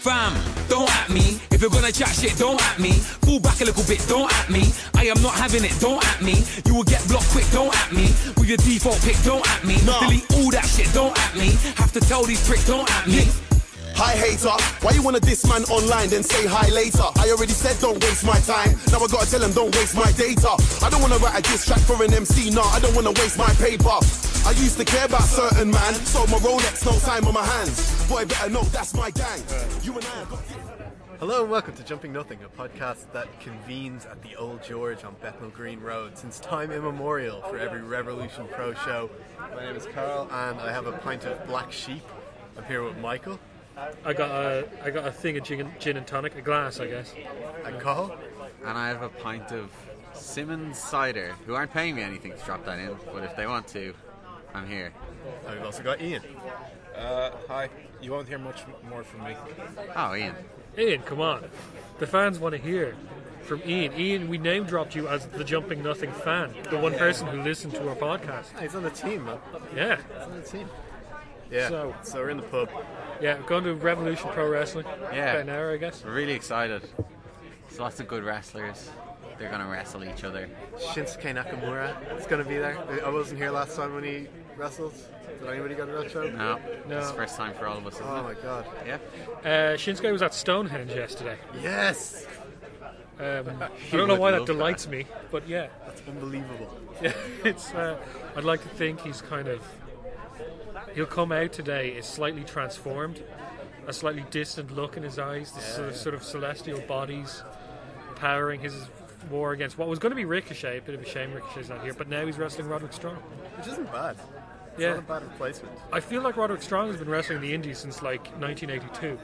Fam, don't at me. If you're gonna chat shit, don't at me. Fall back a little bit, don't at me. I am not having it, don't at me. You will get blocked quick, don't at me. With your default pick, don't at me. Nah. Delete all that shit, don't at me. Have to tell these pricks, don't at me. Hi hater, why you wanna diss man online then say hi later? I already said don't waste my time, now I gotta tell him don't waste my data. I don't wanna write a diss track for an MC, nah, I don't wanna waste my paper. I used to care about certain man, so my Rolex, no time on my hands. Boy, better know that's my gang. You and I have got... Hello and welcome to Jumping Nothing, a podcast that convenes at the Old George on Bethnal Green Road since time immemorial for every Revolution Pro show. My name is Carl and I have a pint of Black Sheep. I'm here with Michael. I got a thing of gin and tonic, a glass, I guess. And Cathal. And I have a pint of Simmons cider, who aren't paying me anything to drop that in, but if they want to, I'm here. And we've also got Ian. Hi. You won't hear much more from me. Oh, Ian. Ian, come on. The fans want to hear from Ian. Ian, we name dropped you as the Jumping Nothing fan, the one person who listened to our podcast. Oh, he's on the team, man. Yeah. He's on the team. Yeah, so we're in the pub. Yeah, going to Revolution Pro Wrestling. Yeah. About an hour, I guess. We're really excited. There's lots of good wrestlers. They're going to wrestle each other. Shinsuke Nakamura is going to be there. I wasn't here last time when he wrestled. Did anybody go to that show? No. No. It's the first time for all of us, isn't Oh it? my god. Yeah. Shinsuke was at Stonehenge yesterday. Yes! I don't know would why that love delights that. me, but yeah. That's unbelievable. It's. I'd like to think he's kind of. He'll come out today is slightly transformed, a slightly distant look in his eyes, this sort of celestial bodies powering his war against what was going to be Ricochet. A bit of a shame Ricochet's not here, but now he's wrestling Roderick Strong. Which isn't bad. It's Yeah. not a bad replacement. I feel like Roderick Strong has been wrestling the Indies since like 1982.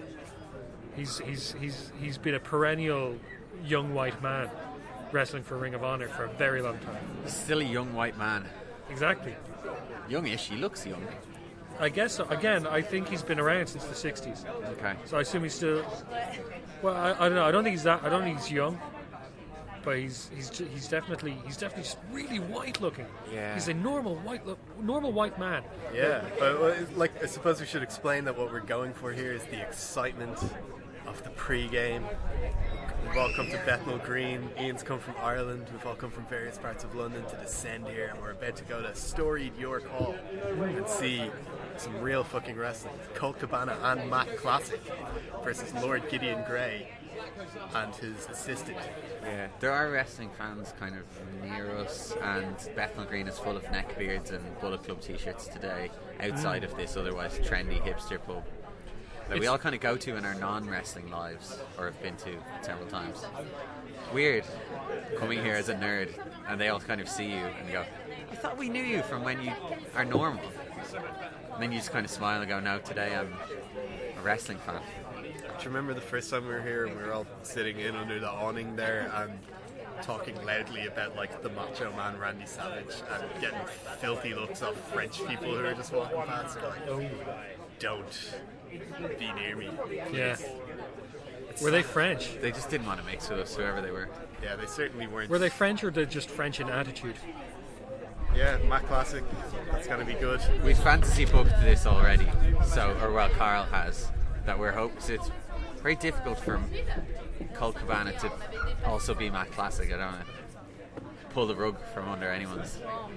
He's been a perennial young white man wrestling for Ring of Honor for a very long time. He's still a young white man. Exactly. Youngish, he looks young. I guess so. Again, I think he's been around since the 60s. Okay. So I assume he's still. Well, I don't know. I don't think he's that. I don't think he's young, but he's definitely just really white looking. Yeah. He's a normal white man. Yeah, but like I suppose we should explain that what we're going for here is the excitement of the pre-game. We've all come to Bethnal Green. Ian's come from Ireland. We've all come from various parts of London to descend here, and we're about to go to storied York Hall and see some real fucking wrestling. Colt Cabana and Matt Classic versus Lord Gideon Grey and his assistant. Yeah. There are wrestling fans kind of near us, and Bethnal Green is full of neckbeards and Bullet Club t-shirts today, outside of this otherwise trendy hipster pub that we all kind of go to in our non-wrestling lives, or have been to several times. Weird coming here as a nerd and they all kind of see you and go, I thought we knew you from when you are normal. And then you just kind of smile and go, no, today I'm a wrestling fan. Do you remember the first time we were here and we were all sitting in under the awning there and talking loudly about like the Macho Man Randy Savage and getting filthy looks off French people who were just walking past? They're like, oh, don't be near me. Yeah. Were they French? They just didn't want to mix with us, whoever they were. Yeah, they certainly weren't. Were they French, or they just French in attitude? Yeah, Matt Classic. That's going to be good. We've fantasy booked this already, Carl has, that we're hoping. So it's very difficult for Colt Cabana to also be Matt Classic. I don't want to pull the rug from under anyone's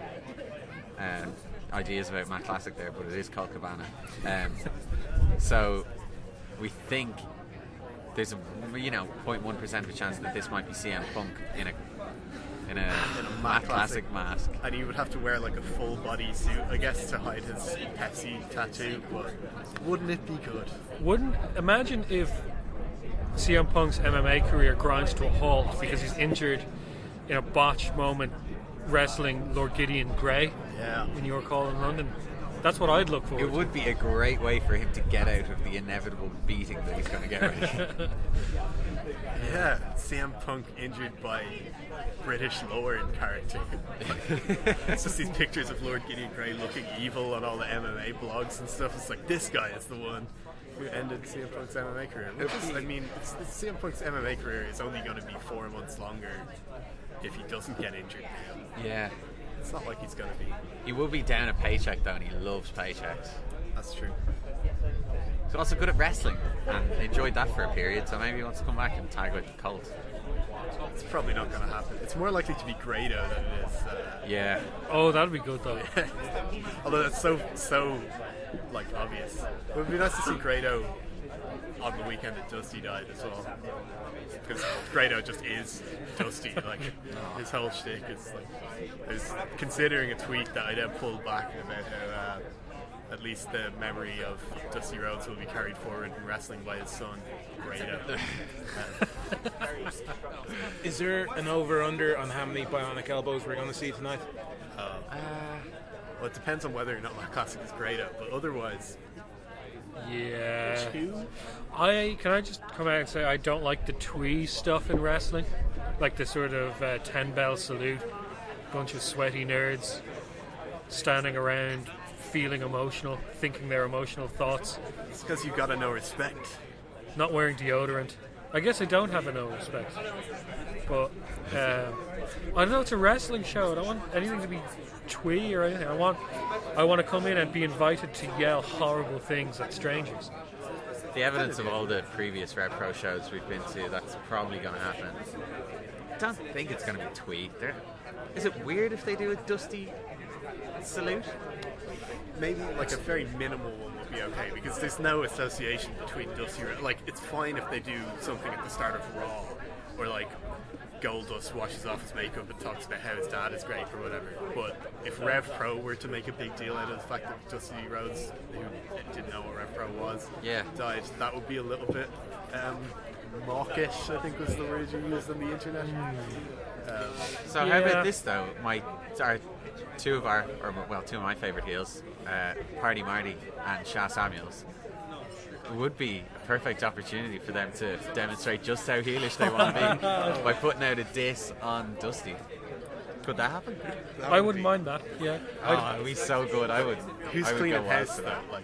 ideas about Matt Classic there, but it is Colt Cabana. So we think there's a 0.1% of a chance that this might be CM Punk in a Matt Classic mask. And he would have to wear like a full body suit, I guess, to hide his Pepsi tattoo, but wouldn't it be good? Imagine if CM Punk's MMA career grinds to a halt because he's injured in a botched moment wrestling Lord Gideon Grey in York Hall in London. That's what I'd look for. It would be a great way for him to get out of the inevitable beating that he's going to get ready. Yeah, CM Punk injured by British Lord character. It's just these pictures of Lord Gideon Grey looking evil on all the MMA blogs and stuff. It's like, this guy is the one who ended CM Punk's MMA career. CM Punk's MMA career is only going to be 4 months longer if he doesn't get injured. Yeah. It's not like he's going to be. He will be down a paycheck though, and he loves paychecks. That's true. He's also good at wrestling and enjoyed that for a period, so maybe he wants to come back and tag with the Cult. It's probably not going to happen. It's more likely to be Grado than it is. Yeah. Oh, that'd be good though. Although that's so like obvious. It would be nice to see Grado on the weekend that Dusty died as well, because Grado just is Dusty. Like his whole shtick is like. There's considering a tweet that I then pulled back about how at least the memory of Dusty Rhodes will be carried forward in wrestling by his son Grado. Is there an over/under on how many bionic elbows we're going to see tonight? Well, it depends on whether or not my classic is Grado, but otherwise. Yeah. 2? Can I just come out and say I don't like the twee stuff in wrestling, like the sort of 10-bell salute, bunch of sweaty nerds standing around, feeling emotional, thinking their emotional thoughts, It's because you've got to know respect. not wearing deodorant. I guess I don't have no respect, but I don't know. It's a wrestling show. I don't want anything to be twee or anything. I want to come in and be invited to yell horrible things at strangers. The evidence of all the previous Rev Pro shows we've been to, that's probably going to happen. I don't think it's going to be twee. Is it weird if they do a Dusty salute? Maybe like a very minimal one would be okay, because there's no association between Dusty. Like, it's fine if they do something at the start of Raw, or like Goldust washes off his makeup and talks about how his dad is great or whatever. But if Rev Pro were to make a big deal out of the fact that Dusty Rhodes, who didn't know what Rev Pro was, died, that would be a little bit mawkish, I think was the word you used on the internet. So how about this though? Two of my favourite heels, Party Marty and Sha Samuels. It would be a perfect opportunity for them to demonstrate just how heelish they want to be by putting out a diss on Dusty. Could that happen? I wouldn't mind that. Yeah. Oh, it'd be so good. I would. Who's I would cleaning go wild house for though? that.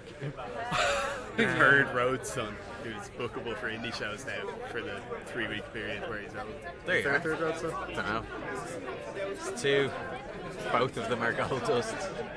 Like, heard Rhodes' son, who's bookable for indie shows now for the 3-week period where he's out. There you Is there a go. third Rhodes son? I don't know. It's two. Both of them are Goldust.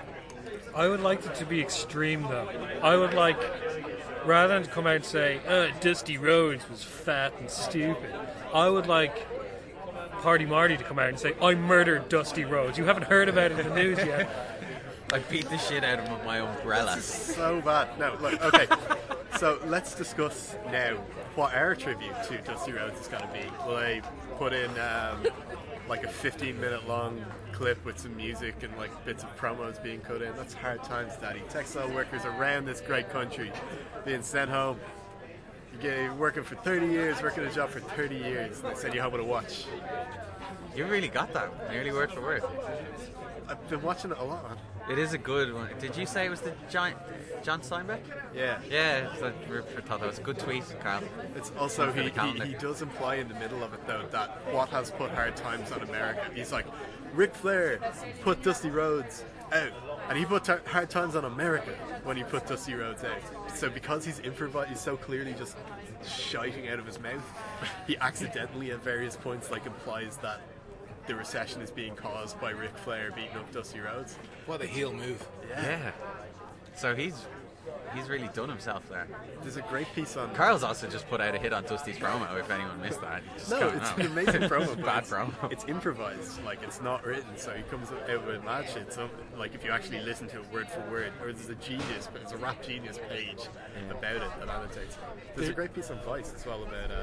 I would like it to be extreme though. I would like, rather than come out and say, Dusty Rhodes was fat and stupid, I would like Party Marty to come out and say, I murdered Dusty Rhodes. You haven't heard about it in the news yet. I beat the shit out of him with my umbrella. So bad. No, look, okay. So let's discuss now what our tribute to Dusty Rhodes is going to be. Will I put in like a 15-minute long clip with some music and like bits of promos being cut in? That's hard times, Daddy. Textile workers around this great country being sent home. You're working for 30 years, working a job for 30 years, and they send you home with a watch. You really got that, nearly word for word. I've been watching it a lot, man. It is a good one. Did you say it was the John Steinbeck? Yeah. Yeah, I thought that was a good tweet, Carl. It's also, For the calendar. he does imply in the middle of it, though, that what has put hard times on America. He's like, Ric Flair put Dusty Rhodes out, and he put hard times on America when he put Dusty Rhodes out. So because he's improvised, he's so clearly just shiting out of his mouth, he accidentally at various points like implies that the recession is being caused by Ric Flair beating up Dusty Rhodes. What a heel move. Yeah. So he's really done himself there. There's a great piece on... Carl's also just put out a hit on Dusty's promo, if anyone missed that. No, it's an amazing promo. but Bad it's- promo. It's improvised, like it's not written, so he comes out with mad shit. So, like if you actually listen to it word for word, or there's a genius, but it's a Rap Genius page about it that annotates. There's a great piece on Vice as well about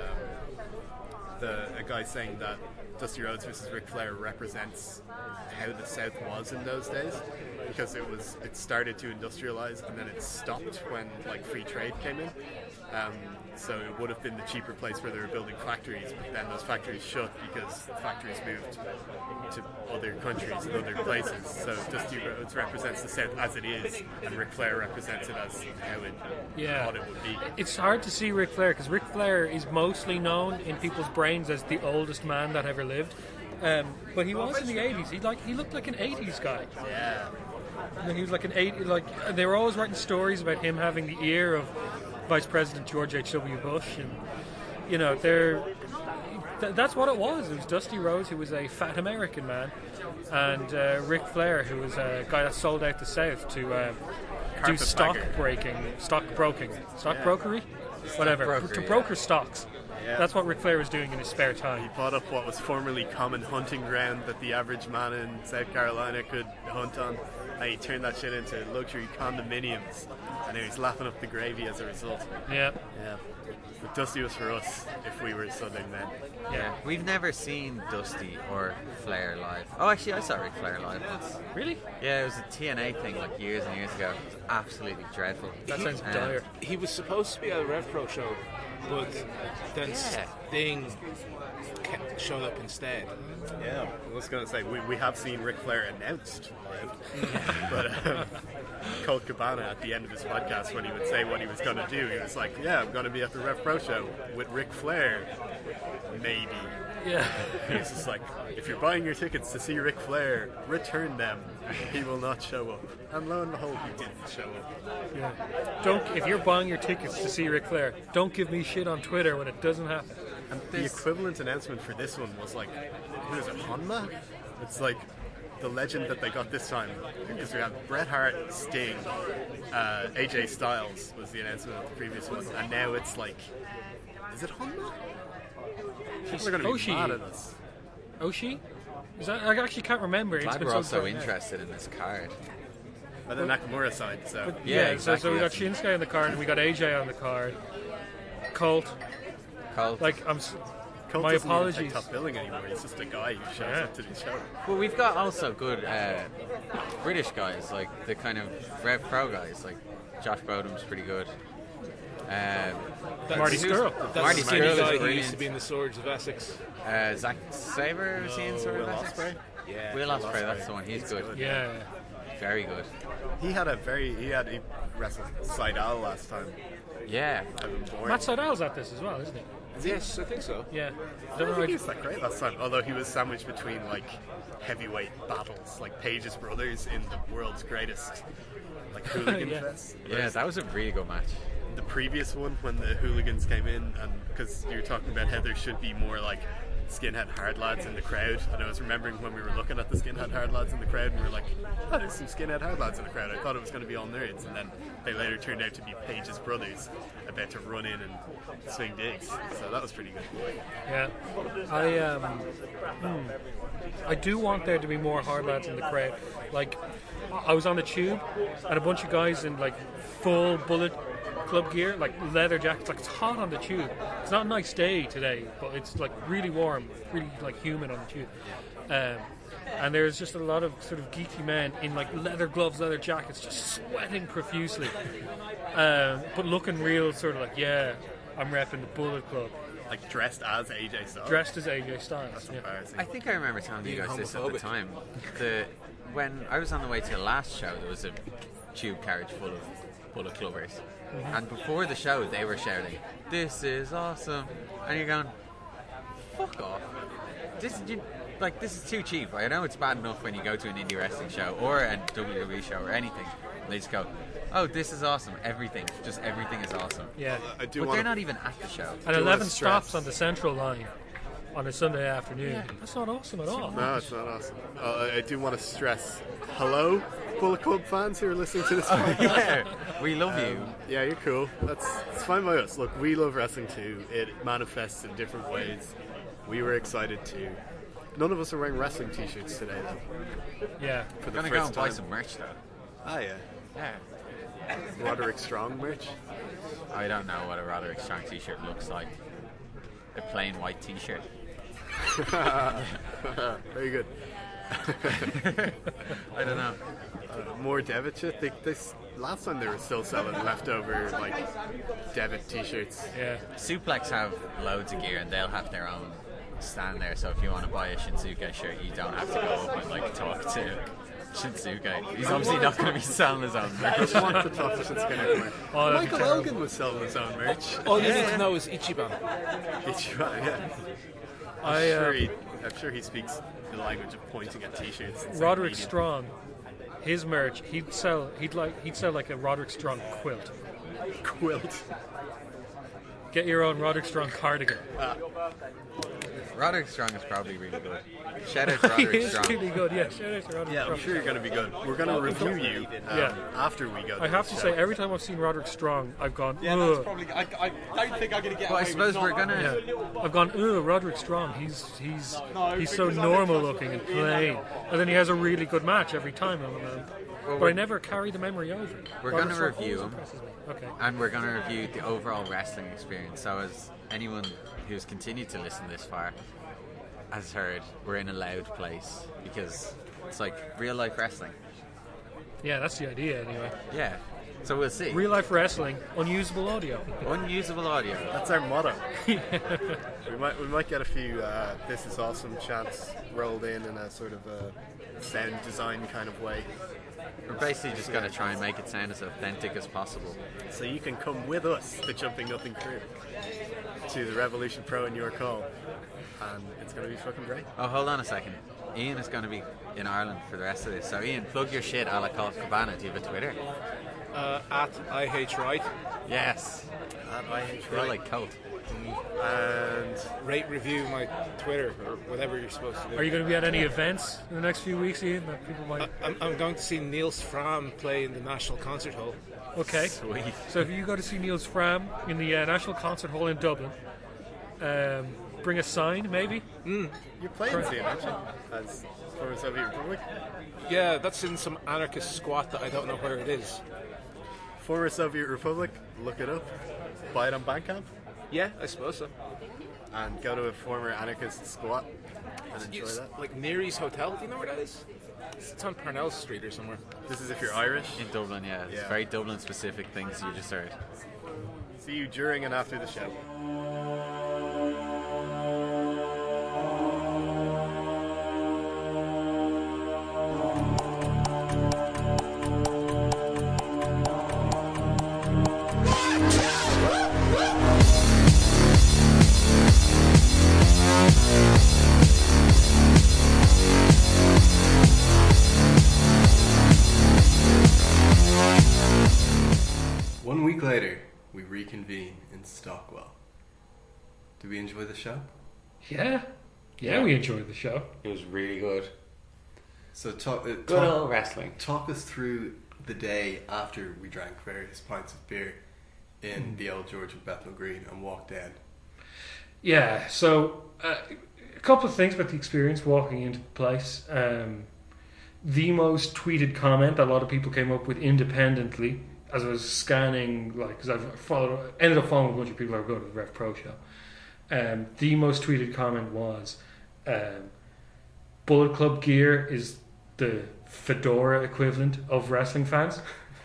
a guy saying that Dusty Rhodes versus Ric Flair represents how the South was in those days, because it started to industrialize and then it stopped when like free trade came in. So it would have been the cheaper place where they were building factories, but then those factories shut because the factories moved to other countries and other places. So Dusty Rhodes represents the South as it is, and Ric Flair represents it as how it thought it would be. It's hard to see Ric Flair because Ric Flair is mostly known in people's brains as the oldest man that ever lived. But he was in the 80s. He looked like an 80s guy. Yeah. And he was like an 80, like they were always writing stories about him having the ear of Vice President George H.W. Bush, and you know, that's what it was. It was Dusty Rhodes, who was a fat American man, and Ric Flair, who was a guy that sold out the South to do stock Carpetbagger. brokery, whatever, brokery, to yeah. broker stocks. Yeah. That's what Ric Flair was doing in his spare He time. bought up what was formerly common hunting ground that the average man in South Carolina could hunt on, and he turned that shit into luxury condominiums, and now he's lapping up the gravy as a result. Yeah, Yeah. But Dusty was for us if we were Southern men. Yeah, we've never seen Dusty or Flair live. Oh, actually, I saw Ric Flair live once. really? Yeah, it was a TNA thing like years and years ago. It was absolutely dreadful. That sounds Um, dire. He was supposed to be at a Rev Pro show, but then Yeah. Sting showed up instead. Yeah, I was going to say, we have seen Ric Flair announced live, but Colt Cabana at the end of his podcast, when he would say what he was going to do, he was like, yeah, I'm going to be at the Rev Pro show with Ric Flair, maybe. Yeah. He's just like, if you're buying your tickets to see Ric Flair, return them. He will not show up. And lo and behold, he didn't show up. Yeah. If you're buying your tickets to see Ric Flair, don't give me shit on Twitter when it doesn't happen. And the equivalent announcement for this one was like, who is it, Honma? It's like the legend that they got this time, because we have Bret Hart, Sting, AJ Styles was the announcement of the previous one, and now it's like, is it Honma? People are going to be Oshii. mad at us. Oshii? Is that? I actually can't remember. Glad been we're so also far now. interested in this card. But then Nakamura side, so Yeah, exactly. so we got Shinsuke on the card, and we got AJ on the card. Colt. Colt. Like, Colt my doesn't even apologies. take top billing anymore. He's just a guy who shows Yeah. up to the show. Well, we've got also good British guys, like the kind of Rev Pro guys, like Josh Brodum's pretty good. Marty Skrull. That's Marty the skinny Skrull is guy who brilliant. used to be in the Swords of Essex. Zack Sabre, was he in Sword of Will Essex? Ospreay? Yeah. Will Ospreay, that's the one. He's good. Yeah. Very good. He wrestled Seidel last time. Yeah. Evan Bourne. Matt Seidel's at this as well, isn't he? Yes, I think so. Yeah. I don't think he was that great last time, although he was sandwiched between like heavyweight battles, like Page's brothers in the world's greatest like hooligan Yeah. fest. Yeah, that was a really good match. The previous one, when the hooligans came in, and because you were talking about how there should be more like skinhead hard lads in the crowd, and I was remembering when we were looking at the skinhead hard lads in the crowd, and we were like, oh, there's some skinhead hard lads in the crowd. I thought it was going to be all nerds, and then they later turned out to be Page's brothers about to run in and swing digs. So that was pretty good. Yeah. I do want there to be more hard lads in the crowd. Like, I was on the tube, and a bunch of guys in like full Bullet Club gear, like leather jackets. Like, it's hot on the tube. It's not a nice day today, but it's like really warm, really like humid on the tube. And there's just a lot of sort of geeky men in like leather gloves, leather jackets, just sweating profusely, but looking real sort of like, yeah, I'm repping the Bullet Club, Like dressed as AJ Styles. dressed as AJ Styles. Yeah. Embarrassing. I think I remember telling you Being guys this at the homophobic. time. When I was on the way to the last show, there was a tube carriage full of Bullet Clubbers. And before the show, they were shouting, "This is awesome!" And you're going, "Fuck off! This is too cheap." I know it's bad enough when you go to an indie wrestling show or a WWE show or anything. And they just go, "Oh, this is awesome! Everything is awesome." Yeah. I do But want they're not even at the show. And do 11 wanna stops stress- on the Central Line on a Sunday afternoon. That's not awesome at all. No, it's not awesome. I do want to stress, hello, Bullet Club fans who are listening to this. Yeah, we love you. Yeah, you're cool. It's fine by us. Look, we love wrestling too. It manifests in different ways. We were excited too. None of us are wearing wrestling t-shirts today, though. Yeah. For I'm the gonna first go and buy time. some merch though. Ah, yeah. Yeah. Roderick Strong merch. I don't know what a Roderick Strong t-shirt looks like. A plain white t-shirt. Very good. I don't know. More Devitt shit. Last time they were still selling leftover like Devitt t-shirts. Yeah. Suplex have loads of gear and they'll have their own stand there. So if you want to buy a Shinsuke shirt, you don't have to go up and like talk to Shinsuke. He's obviously not going to be selling his own I merch. just want to talk to Shinsuke anyway. Oh, that'd be Michael terrible. Elgin was selling his own merch. All you need to know is Ichiban. Yeah. I'm sure he speaks the language of pointing at t-shirts. and saying Roderick medium. Strong, his merch, he'd sell like a Roderick Strong quilt. Quilt. Get your own Roderick Strong cardigan. Roderick Strong is probably really good. Shout out to He Roderick is Strong. really good. Yeah, shout out to Roderick Yeah, Strong. I'm sure you're going to be good. We're going to review you after we go. I have to say, every time I've seen Roderick Strong, I've gone, Yeah, that's ugh. probably. I don't think I'm going to get. Well, I away with suppose not we're gonna. Yeah. I've gone, ugh, Roderick Strong. He's so because I normal think looking and that's- plain, and then he has a really good match every time. But I never carry the memory over. We're Roderick gonna Strong review always him. impresses me. Okay. And we're going to review the overall wrestling experience. So, as anyone who's continued to listen this far has heard, we're in a loud place because it's like real life wrestling. Yeah, that's the idea anyway. Yeah. So we'll see. Real life wrestling, unusable audio. Unusable audio. That's our motto. we might get a few "This is awesome" chants rolled in a sort of a sound design kind of way, We're basically just going to try and make it sound as authentic as possible. so you can come with us to Jumping Nothing Crew to the Revolution Pro in York Hall, and it's going to be fucking great. Oh, hold on a second. Ian is going to be in Ireland for the rest of this. So, Ian, plug your shit a la Colt Cabana. Do you have a Twitter? At IHRight. Yes. I Feel like Colt. and Rate, review my Twitter or whatever you're supposed to do. Are you going to be at any events in the next few weeks, Ian, that people might... I'm going to see Niels Fram play in the National Concert Hall. Okay. Sweet. So if you go to see Niels Fram in the National Concert Hall in Dublin, bring a sign, maybe? you're playing soon, aren't you? As former Soviet Republic. Yeah, that's in some anarchist squat that I don't know where it is. Former Soviet Republic. Look it up. Buy it on Bandcamp. Yeah, I suppose so. And go to a former anarchist squat and enjoy It's that. like Neary's Hotel. Do you know where that is? It's on Parnell Street or somewhere. This is if you're Irish. In Dublin, yeah. It's Yeah. very Dublin specific things you just heard. See you during and after the show. One week later, we reconvene in Stockwell. Did we enjoy the show? Yeah. Yeah, we enjoyed the show. It was really good. So talk Good old wrestling. talk us through the day after we drank various pints of beer in the old George of Bethnal Green and walked in. Yeah, so a couple of things about the experience walking into the place. The most tweeted comment that a lot of people came up with independently as I was scanning, like, because ended up following a bunch of people that were going to the Rev Pro show. The most tweeted comment was, Bullet Club gear is the fedora equivalent of wrestling fans.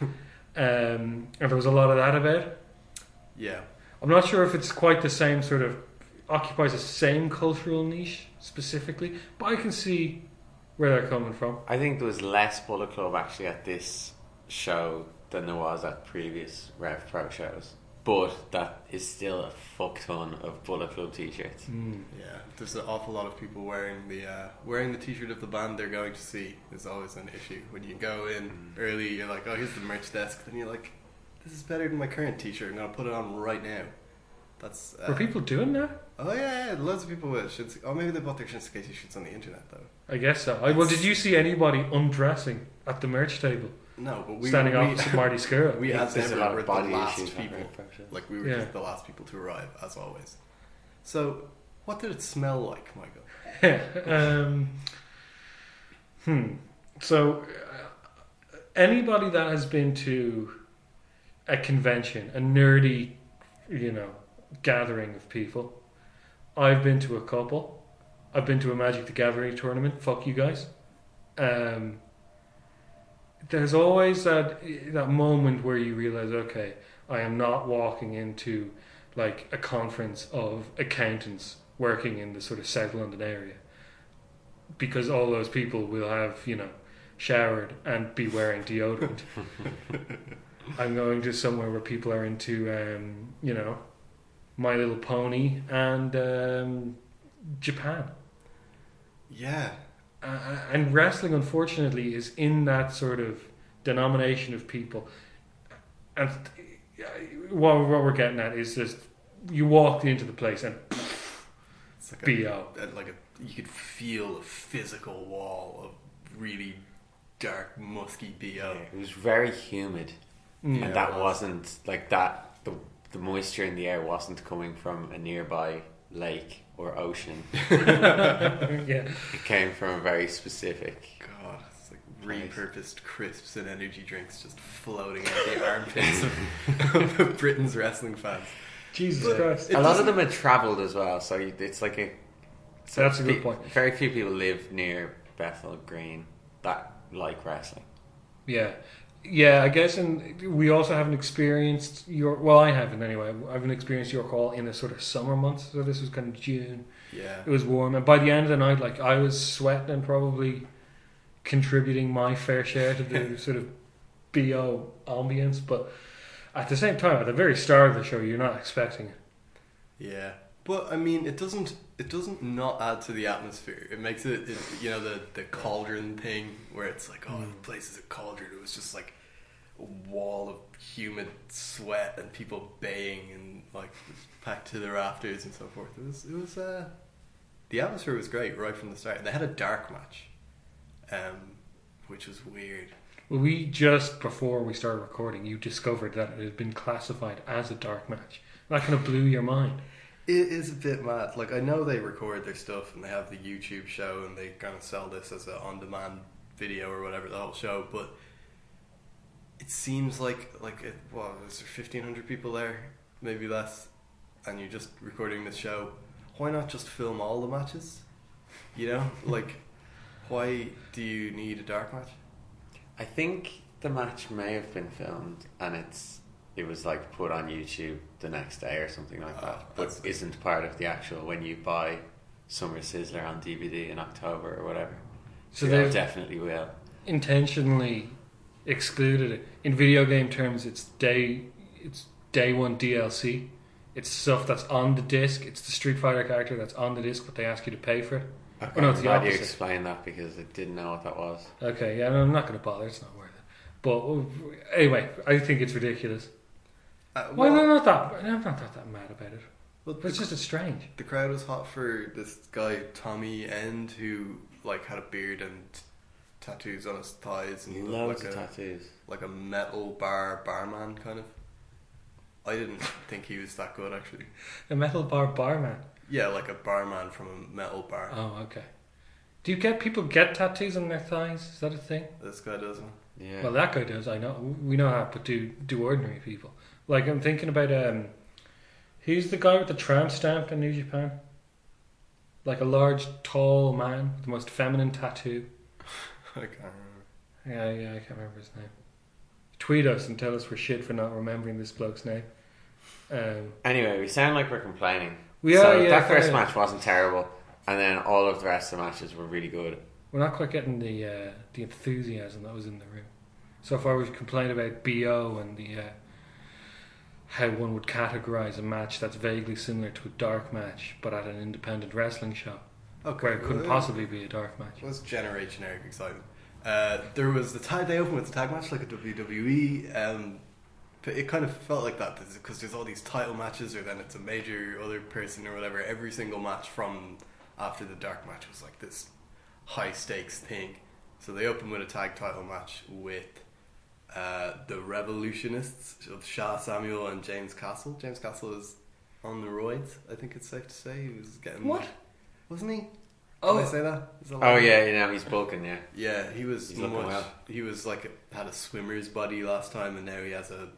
And there was a lot of that about. Yeah. I'm not sure if it's quite the same sort of, occupies the same cultural niche specifically, but I can see where they're coming from. I think there was less Bullet Club actually at this show than there was at previous Rev Pro shows. But that is still a fuck ton of Bullet Club t-shirts. Yeah, there's an awful lot of people wearing the t-shirt of the band they're going to see is always an issue. When you go in early, you're like, oh, here's the merch desk. Then you're like, this is better than my current t-shirt. I'm going to put it on right now. That's Were people doing that? Oh yeah, loads of people with Shinsuke. Oh, maybe they bought their Shinsuke t-shirts on the internet though. I guess so. Well, did you see anybody undressing at the merch table? No, but Standing opposite Marty Skrull? We as There's a ever lot of were the body last issues at people. Rev Pro shows. Like we were Yeah. just the last people to arrive, as always. So, what did it smell like, Michael? So, anybody that has been to a convention, a nerdy, gathering of people, I've been to a couple. I've been to a Magic the Gathering tournament. Fuck you guys. There's always that moment where you realize, okay, I am not walking into like a conference of accountants working in the sort of South London area, because all those people will have, showered and be wearing deodorant. I'm going to somewhere where people are into, My Little Pony and Japan. Yeah. And wrestling, unfortunately, is in that sort of denomination of people. And what we're getting at is just, you walked into the place and It's like BO. You could feel a physical wall of really dark, musky BO. Yeah, it was very humid, and that wasn't like that. The moisture in the air wasn't coming from a nearby lake or ocean. Yeah. It came from a very specific. God, it's like repurposed crisps and energy drinks just floating out the armpits of Britain's wrestling fans. Jesus Christ. A lot of them had travelled as well, so it's like a. So that's a good point. Very few people live near Bethnal Green that like wrestling. Yeah. Yeah, I guess, and we also haven't experienced I haven't anyway. I haven't experienced York Hall in the sort of summer months, so this was kind of June. Yeah. It was warm, and by the end of the night, like, I was sweating and probably contributing my fair share to the sort of BO ambience, but at the same time, at the very start of the show, you're not expecting it. Yeah. But I mean, it doesn't not add to the atmosphere. It makes it the cauldron thing where it's like, oh, the place is a cauldron. It was just like a wall of humid sweat and people baying and like packed to the rafters and so forth. It was the atmosphere was great right from the start. And they had a dark match, which was weird. Well, we just before we started recording, you discovered that it had been classified as a dark match. That kind of blew your mind. It is a bit mad. Like, I know they record their stuff and they have the YouTube show and they kind of sell this as an on-demand video or whatever, the whole show, but it seems like is there 1,500 people there? Maybe less. And you're just recording this show. Why not just film all the matches? You know? Like, why do you need a dark match? I think the match may have been filmed and it was like put on YouTube the next day or something like that, but isn't part of the actual when you buy Summer Sizzler on DVD in October or whatever. So they definitely will. Intentionally excluded it. In video game terms, it's day one DLC. It's stuff that's on the disc. It's the Street Fighter character that's on the disc, but they ask you to pay for it. Okay, no, it's the glad you opposite. explained that because I didn't know what that was. Okay, yeah, I'm not going to bother. It's not worth it. But anyway, I think it's ridiculous. Why am I not that? I'm not that mad about it. Well, it's just strange. The crowd was hot for this guy Tommy End who like had a beard and tattoos on his thighs and loads of tattoos, like a metal barman kind of. I didn't think he was that good actually. A metal barman. Yeah, like a barman from a metal bar. Oh, okay. Do you get people get tattoos on their thighs? Is that a thing? This guy doesn't. Yeah. Well, that guy does. I know. We know how, but do ordinary people? Like, I'm thinking about who's the guy with the tramp stamp in New Japan? Like a large, tall man with the most feminine tattoo. I can't remember. Yeah, I can't remember his name. Tweet us and tell us we're shit for not remembering this bloke's name. Anyway, we sound like we're complaining. We are. Yeah, that first match wasn't terrible, and then all of the rest of the matches were really good. We're not quite getting the enthusiasm that was in the room. So far, we've complained about BO and the how one would categorise a match that's vaguely similar to a dark match, but at an independent wrestling show, where it couldn't possibly be a dark match. It was Generation Eric excitement. There was the tag. They opened with the tag match like a WWE. But it kind of felt like that because there's all these title matches, or then it's a major other person or whatever. Every single match from after the dark match was like this high stakes thing. So they opened with a tag title match with the Revolutionists of Shah Samuel and James Castle. James Castle is on the roids, I think it's safe to say. He was getting wasn't he? Oh, did I say that? He's bulking, yeah. Yeah, he was He's looking well. He was like had a swimmer's body last time, and now he has a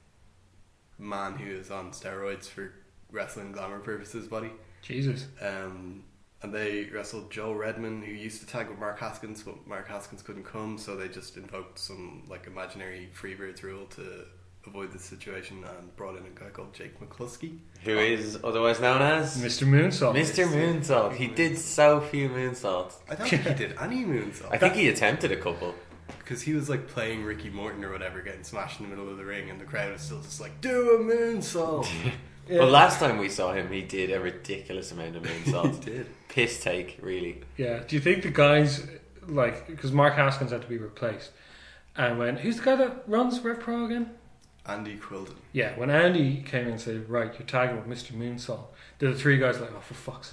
man who is on steroids for wrestling glamour purposes body. Jesus. And they wrestled Joe Redman, who used to tag with Mark Haskins, but Mark Haskins couldn't come, so they just invoked some like imaginary Freebirds rule to avoid the situation and brought in a guy called Jake McCluskey, who is otherwise known as Mr. Moonsault. Mr. Moonsault. He did so few moonsaults. I don't think he did any moonsaults. I think he attempted a couple. Because he was like playing Ricky Morton or whatever, getting smashed in the middle of the ring, and the crowd was still just like, do a moonsault. Yeah. Well, last time we saw him, he did a ridiculous amount of moonsaults. He did. Piss take, really. Yeah. Do you think the guys, like, because Mark Haskins had to be replaced, and who's the guy that runs Rev Pro again? Andy Quilden. Yeah, when Andy came in and said, right, you're tagging with Mr. Moonsault, the three guys were like, oh, for fuck's sake.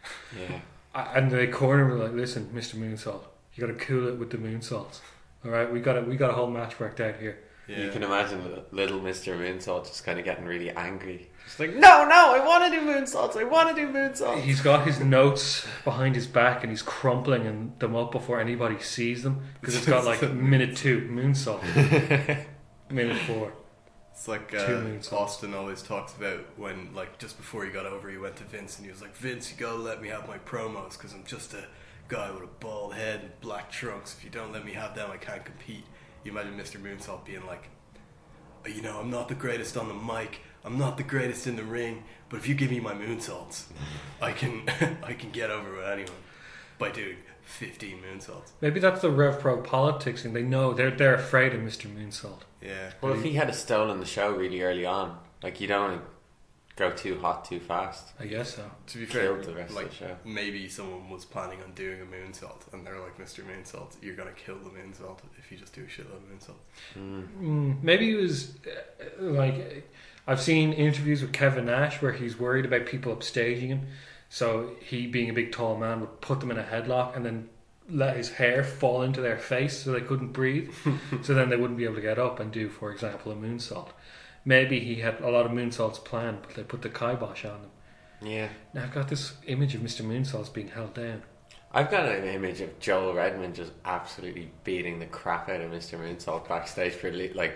Yeah. And they corner him like, listen, Mr. Moonsault, you got to cool it with the moonsaults. All right, we got a whole match worked out here. Yeah. You can imagine little Mr. Moonsault just kind of getting really angry. Just like, no, I want to do moonsaults. He's got his notes behind his back and he's crumpling them up before anybody sees them because it's got like minute 2 moonsault, minute 4. It's like Austin always talks about when, like, just before he got over, he went to Vince and he was like, Vince, you gotta let me have my promos because I'm just a guy with a bald head and black trunks. If you don't let me have them, I can't compete. You imagine Mr. Moonsault being like, you know, I'm not the greatest on the mic, I'm not the greatest in the ring, but if you give me my moonsaults, I can get over with anyone by doing 15 moonsaults. Maybe that's the Rev Pro politics and they know they're afraid of Mr. Moonsault. Yeah. Well, if he had stolen the show really early on, like, you don't want to go too hot too fast. I guess so. To be fair, Killed the rest like, of the show. maybe someone was planning on doing a moonsault and they're like, Mr. Moonsault, you're gonna kill the moonsault if you just do a shitload of moonsaults. Maybe it was like, I've seen interviews with Kevin Nash where he's worried about people upstaging him, so he, being a big tall man, would put them in a headlock and then let his hair fall into their face so they couldn't breathe, so then they wouldn't be able to get up and do, for example, a moonsault. Maybe he had a lot of moonsaults planned, but they put the kibosh on them. Yeah. Now I've got this image of Mr. Moonsaults being held down. I've got an image of Joel Redmond just absolutely beating the crap out of Mr. Moonsault backstage for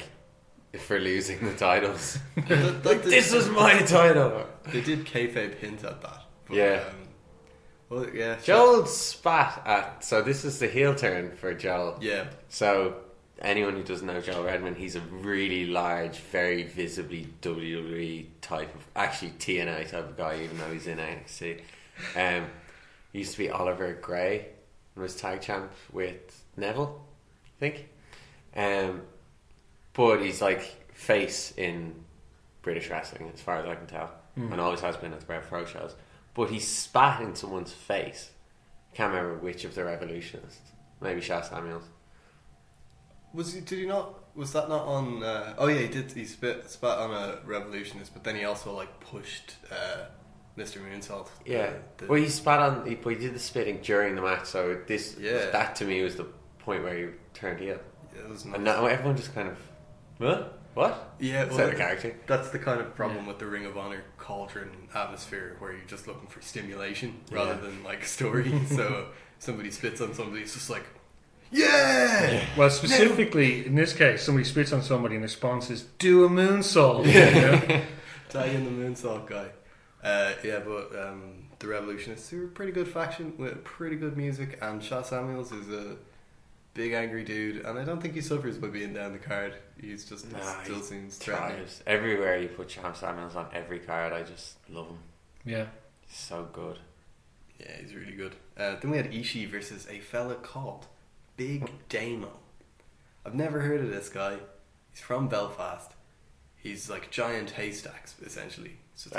losing the titles. Like, this was my title. They did kayfabe hint at that. But, Yeah. Well, yeah. Joel spat at... So this is the heel turn for Joel. Yeah. So anyone who doesn't know Joel Redmond, he's a really large, very visibly WWE type of... Actually, TNA type of guy, even though he's in NXT. He used to be Oliver Grey and was tag champ with Neville, I think. But he's like face in British wrestling, as far as I can tell. And always has been at the Rev Pro shows. But he spat in someone's face. I can't remember which of the Revolutionists. Maybe Shah Samuels. Was that not on? Oh yeah, he did. He spat on a Revolutionist, but then he also like pushed Mr. Moonsault. Yeah. Well, he spat on. He did the spitting during the match. So that to me was the point where he turned heel. Yeah, it was nice. And now everyone just kind of, what? Yeah, Is that the character? That's the kind of problem with the Ring of Honor cauldron atmosphere, where you're just looking for stimulation rather than like story. So somebody spits on somebody, it's just like, yeah. Well, specifically in this case, somebody spits on somebody and the response is, "Do a moonsault." Tag in the moonsault guy. But the Revolutionists are a pretty good faction with pretty good music, and Shah Samuels is a big angry dude, and I don't think he suffers by being down the card. He's just still seems threatening. Everywhere you put Shah Samuels on every card, I just love him. Yeah, he's so good. Yeah, he's really good. Then we had Ishii versus a fella called Big Damo. I've never heard of this guy. He's from Belfast. He's like giant haystacks, essentially.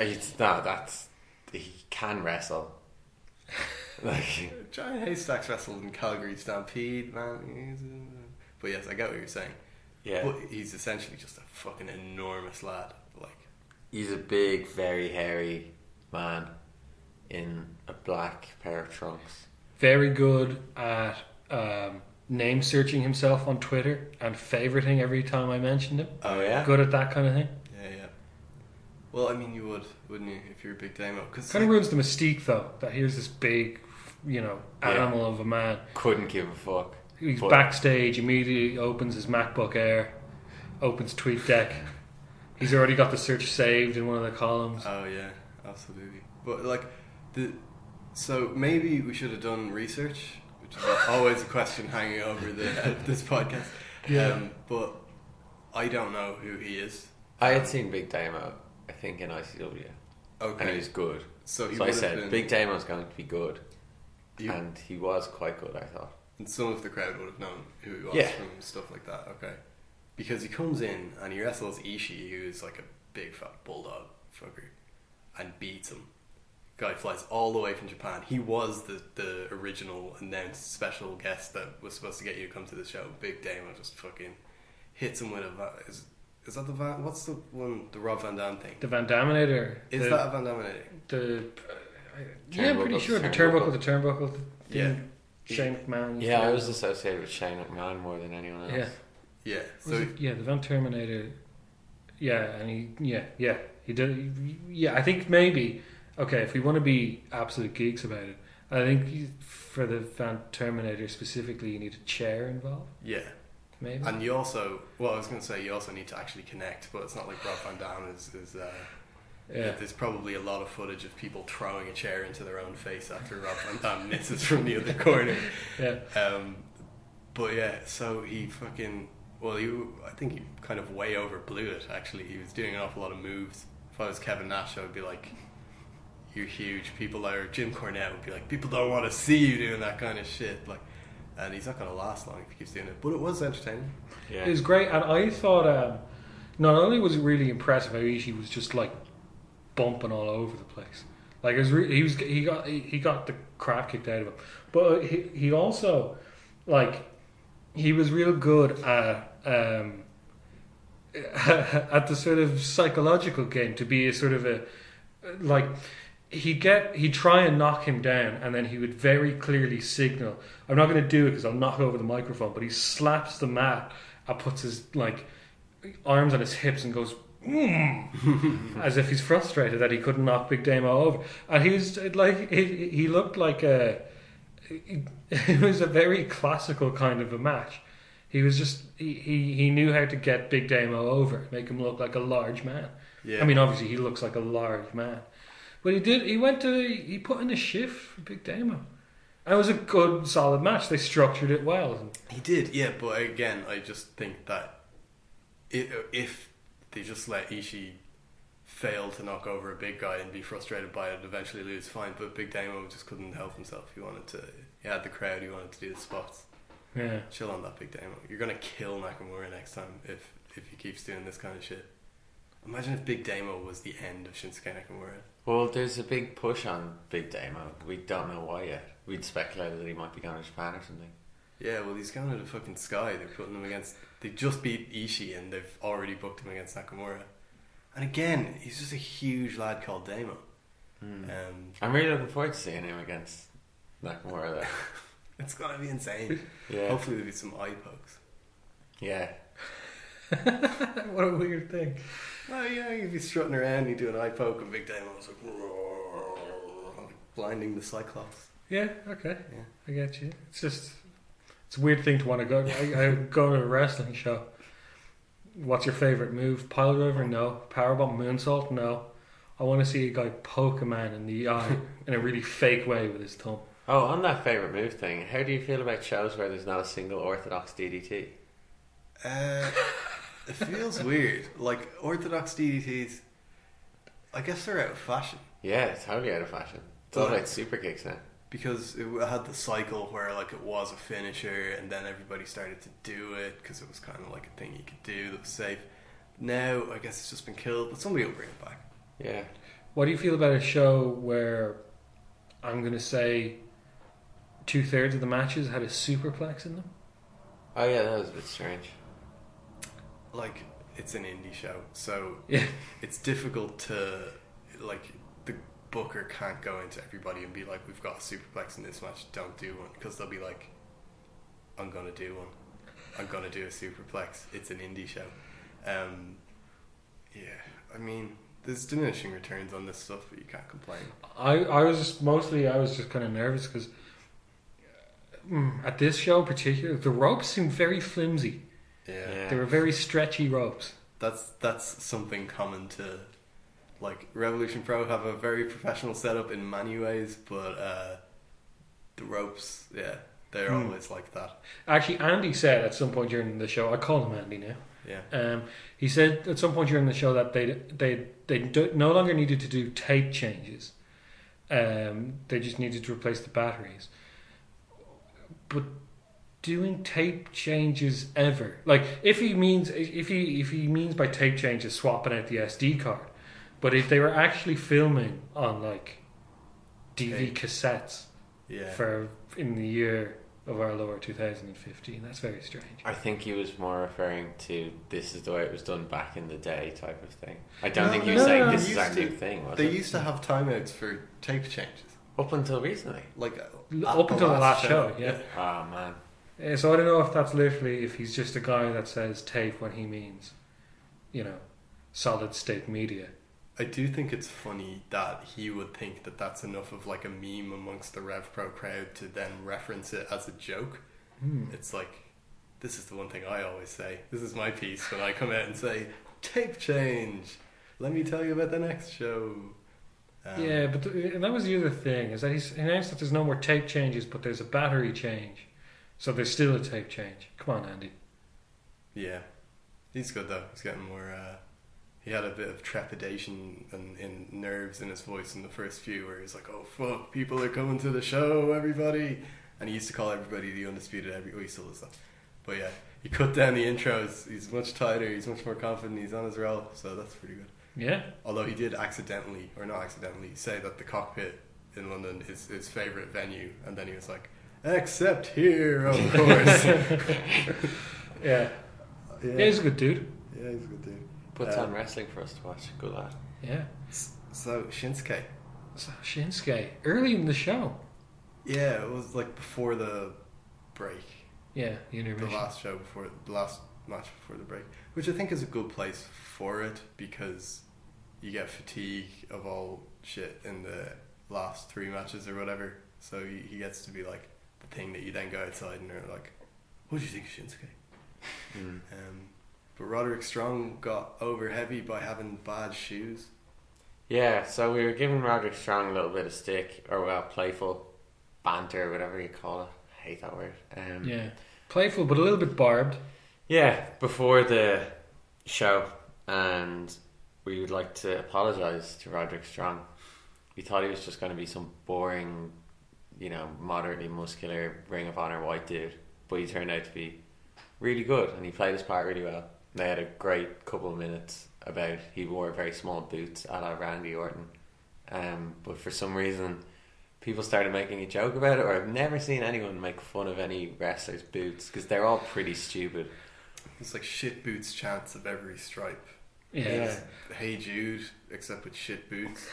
He can wrestle. Like, giant haystacks wrestled in Calgary Stampede, man. But yes, I get what you're saying. Yeah. But he's essentially just a fucking enormous lad. Like, he's a big, very hairy man in a black pair of trunks. Very good at name searching himself on Twitter and favoriting every time I mentioned him. Oh yeah, good at that kind of thing. Yeah. Well, I mean, you would, wouldn't you, if you're a big Damo? Kind of ruins the mystique, though. That here's this big, animal of a man. Couldn't give a fuck. He's backstage, immediately opens his MacBook Air, opens TweetDeck. He's already got the search saved in one of the columns. Oh yeah, absolutely. But like, so maybe we should have done research, which is always a question hanging over this podcast. Yeah. But I don't know who he is. I had seen Big Damo, I think, in ICW. Okay. And he was good. So I said, Big Damo's going to be good. And he was quite good, I thought. And some of the crowd would have known who he was from stuff like that. Okay. Because he comes in and he wrestles Ishii, who is like a big fat bulldog fucker, and beats him. Guy flies all the way from Japan. He was the original announced special guest that was supposed to get you to come to the show. Big Damo just fucking hits him with a... Is that the Van... What's the one? The Rob Van Dam thing? The Van Daminator. Is that a Van Daminator? Yeah, I'm pretty sure the turnbuckle thing. Yeah. Shane McMahon. Yeah, I was associated with Shane McMahon more than anyone else. Yeah. Yeah. So the Van Terminator. Yeah, and he did. Yeah, I think maybe. Okay, if we want to be absolute geeks about it, I think for the Van Terminator specifically, you need a chair involved. Yeah. Maybe. And you also, well, I was going to say you also need to actually connect, but it's not like Rob Van Dam is there's probably a lot of footage of people throwing a chair into their own face after Rob Van Dam misses from the other corner. Yeah. But yeah, so he fucking, I think he kind of way overblew it, actually. He was doing an awful lot of moves. If I was Kevin Nash, I would be like, you're huge. People like Jim Cornette would be like, people don't want to see you doing that kind of shit. Like, and he's not going to last long if he keeps doing it. But it was entertaining. Yeah. It was great, and I thought not only was it really impressive how Ishii was just like bumping all over the place. Like it was he got the crap kicked out of him, but he also like he was real good at at the sort of psychological game to be a sort of a like. He'd try and knock him down, and then he would very clearly signal, I'm not going to do it because I'll knock over the microphone, but he slaps the mat and puts his like arms on his hips and goes as if he's frustrated that he couldn't knock Big Damo over. And he was like, he looked like it was a very classical kind of a match. He was just he knew how to get Big Damo over, make him look like a large man. Yeah. I mean, obviously he looks like a large man. But he put in a shift for Big Damo. And it was a good, solid match. They structured it well. He did, yeah, but again, I just think that if they just let Ishii fail to knock over a big guy and be frustrated by it and eventually lose, fine, but Big Damo just couldn't help himself. He had the crowd, he wanted to do the spots. Yeah. Chill on that, Big Damo. You're going to kill Nakamura next time if he keeps doing this kind of shit. Imagine if Big Damo was the end of Shinsuke Nakamura. Well, there's a big push on Big Damo. We don't know why yet. We'd speculated that he might be going to Japan or something. Yeah, well, he's going to the fucking Sky. They're putting him against... They just beat Ishii and they've already booked him against Nakamura. And again, he's just a huge lad called Damo. I'm really looking forward to seeing him against Nakamura, though. It's going to be insane. Yeah. Hopefully there'll be some eye pokes. Yeah. What a weird thing. Oh yeah, you'd be strutting around, you do an eye poke, and Big Damo's like blinding the Cyclops. Yeah, okay. Yeah. I get you. It's a weird thing to want to go. I go to a wrestling show. What's your favourite move? Pile driver? No. Powerbomb moonsault? No. I want to see a guy poke a man in the eye in a really fake way with his thumb. Oh, on that favourite move thing, how do you feel about shows where there's not a single orthodox DDT? It feels weird. Like, orthodox DDTs, I guess they're out of fashion. Yeah, it's totally out of fashion. It's all about super kicks now. Because it had the cycle where, like, it was a finisher and then everybody started to do it because it was kind of like a thing you could do that was safe. Now, I guess it's just been killed, but somebody will bring it back. Yeah. What do you feel about a show where, I'm going to say, 2/3 of the matches had a superplex in them? Oh yeah, that was a bit strange. Like, it's an indie show, so yeah. It's difficult to, like, the booker can't go into everybody and be like, we've got a superplex in this match, don't do one, because they'll be like, I'm gonna do one, I'm gonna do a superplex, it's an indie show. Yeah, I mean, there's diminishing returns on this stuff, but you can't complain. I was just kind of nervous because at this show in particular, the ropes seemed very flimsy. Yeah. They were very stretchy ropes. That's something common to, like, Revolution Pro have a very professional setup in many ways, but the ropes, yeah, they're always like that. Actually, Andy said at some point during the show, I call him Andy now. Yeah. He said at some point during the show that they no longer needed to do tape changes. They just needed to replace the batteries. But doing tape changes ever, like if he means by tape changes swapping out the SD card, but if they were actually filming on like DV cassettes, yeah, for in the year of our Lord 2015. That's very strange. I think he was more referring to this is the way it was done back in the day type of thing. I don't think he was saying this is our new thing, was They it? used to have timeouts for tape changes. Up until recently. Like Up until the last show, yeah. Oh, man. So I don't know if that's literally, if he's just a guy that says tape when he means, solid state media. I do think it's funny that he would think that that's enough of like a meme amongst the RevPro crowd to then reference it as a joke. It's like, this is the one thing I always say. This is my piece when I come out and say, tape change. Let me tell you about the next show. Yeah, but and that was the other thing, is that he's announced that there's no more tape changes, but there's a battery change. So there's still a tape change. Come on, Andy. Yeah. He's good though. He's getting more... he had a bit of trepidation and in nerves in his voice in the first few where he's like, oh fuck, people are coming to the show, everybody. And he used to call everybody the Undisputed he still does that. But yeah, he cut down the intros. He's much tighter. He's much more confident. He's on his roll. So that's pretty good. Yeah. Although he did accidentally, or not accidentally, say that the Cockpit in London is his favourite venue. And then he was like, except here, of course. Yeah. He's a good dude. Yeah, he's a good dude. Puts on wrestling for us to watch. Good lad. Yeah. So, Shinsuke. Early in the show. Yeah, it was like before the break. Yeah, the intermission. The last match before the break. Which I think is a good place for it because you get fatigue of all shit in the last 3 matches or whatever. So he gets to be like the thing that you then go outside and are like, what do you think of Shinsuke? But Roderick Strong got over heavy by having bad shoes. Yeah, so we were giving Roderick Strong a little bit of stick, or playful banter, whatever you call it. I hate that word. Yeah, playful but a little bit barbed. Yeah, before the show, and we would like to apologise to Roderick Strong. We thought he was just going to be some boring, moderately muscular Ring of Honor white dude, but he turned out to be really good, and he played his part really well. They had a great couple of minutes about he wore very small boots a la Randy Orton, but for some reason people started making a joke about it, or I've never seen anyone make fun of any wrestler's boots because they're all pretty stupid. It's like shit boots chants of every stripe. Yeah. Hey Jude, except with shit boots.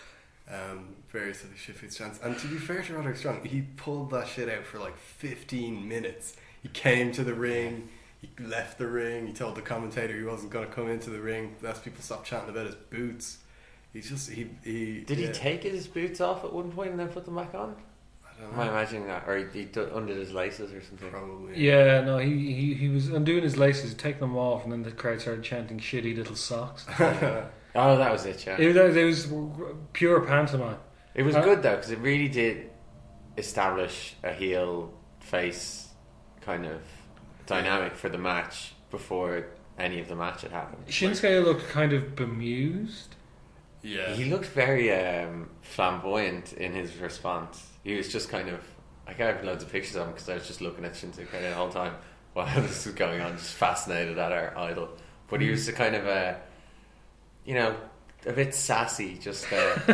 Various other shit boots chants. And to be fair to Roderick Strong, he pulled that shit out for like 15 minutes. He came to the ring, he left the ring, he told the commentator he wasn't going to come into the ring, lest people stop chanting about his boots. Did he take his boots off at one point and then put them back on? I don't know. Am I imagining that? Or he undid his laces or something? Probably. Yeah, no, he was undoing his laces, taking them off, and then the crowd started chanting shitty little socks. Oh, that was it, yeah. It was pure pantomime. It was good though, because it really did establish a heel face kind of dynamic for the match before any of the match had happened. Shinsuke looked kind of bemused. Yeah. He looked very flamboyant in his response. He was just kind of... I have loads of pictures of him because I was just looking at Shinsuke the whole time while this was going on, just fascinated at our idol. But he was a kind of a bit sassy, just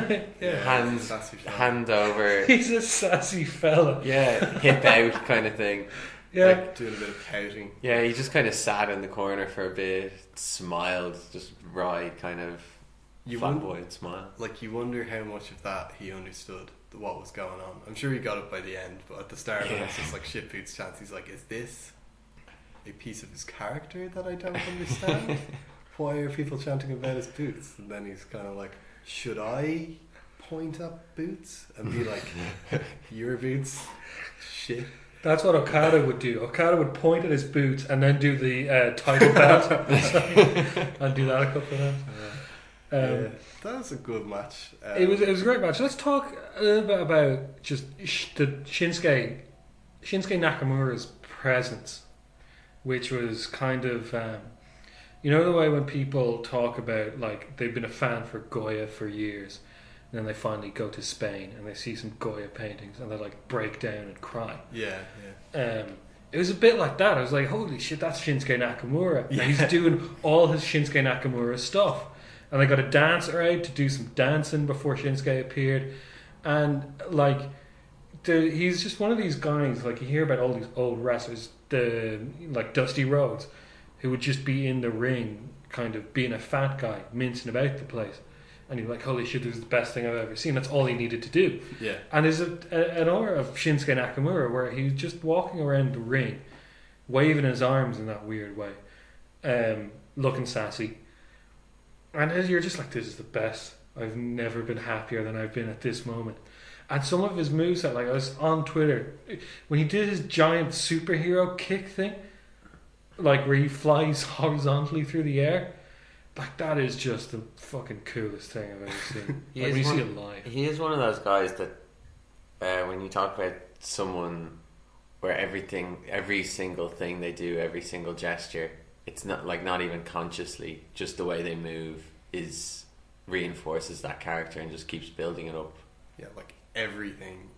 hand over. He's a sassy fella. Yeah, hip out kind of thing. Yeah. Like doing a bit of pouting. Yeah, he just kind of sat in the corner for a bit, smiled, just wry kind of flamboyant smile. Like, you wonder how much of that he understood what was going on. I'm sure he got it by the end, but at the start when it's just like shit boots chance, he's like, is this a piece of his character that I don't understand? Why are people chanting about his boots? And then he's kind of like, should I point at boots and be like, your boots? Shit. That's what Okada would do. Okada would point at his boots and then do the title belt and do that a couple of times. That was a good match. It was a great match. Let's talk a little bit about just the Shinsuke Nakamura's presence, which was kind of the way when people talk about, like, they've been a fan for Goya for years, and then they finally go to Spain and they see some Goya paintings and they like break down and cry. Yeah. It was a bit like that. I was like, holy shit, that's Shinsuke Nakamura. Yeah. And he's doing all his Shinsuke Nakamura stuff. And they got a dancer out to do some dancing before Shinsuke appeared. And like, he's just one of these guys. Like you hear about all these old wrestlers, like Dusty Rhodes, who would just be in the ring, kind of being a fat guy, mincing about the place. And you're like, holy shit, this is the best thing I've ever seen. That's all he needed to do. Yeah. And there's an aura of Shinsuke Nakamura where he's just walking around the ring, waving his arms in that weird way, looking sassy. And you're just like, this is the best. I've never been happier than I've been at this moment. And some of his moves, like I was on Twitter, when he did his giant superhero kick thing, like where he flies horizontally through the air, like that is just the fucking coolest thing I've ever seen. Like when you see it live. He is one of those guys that when you talk about someone where every single thing they do, every single gesture, it's not even consciously, just the way they move reinforces that character and just keeps building it up. Yeah, like everything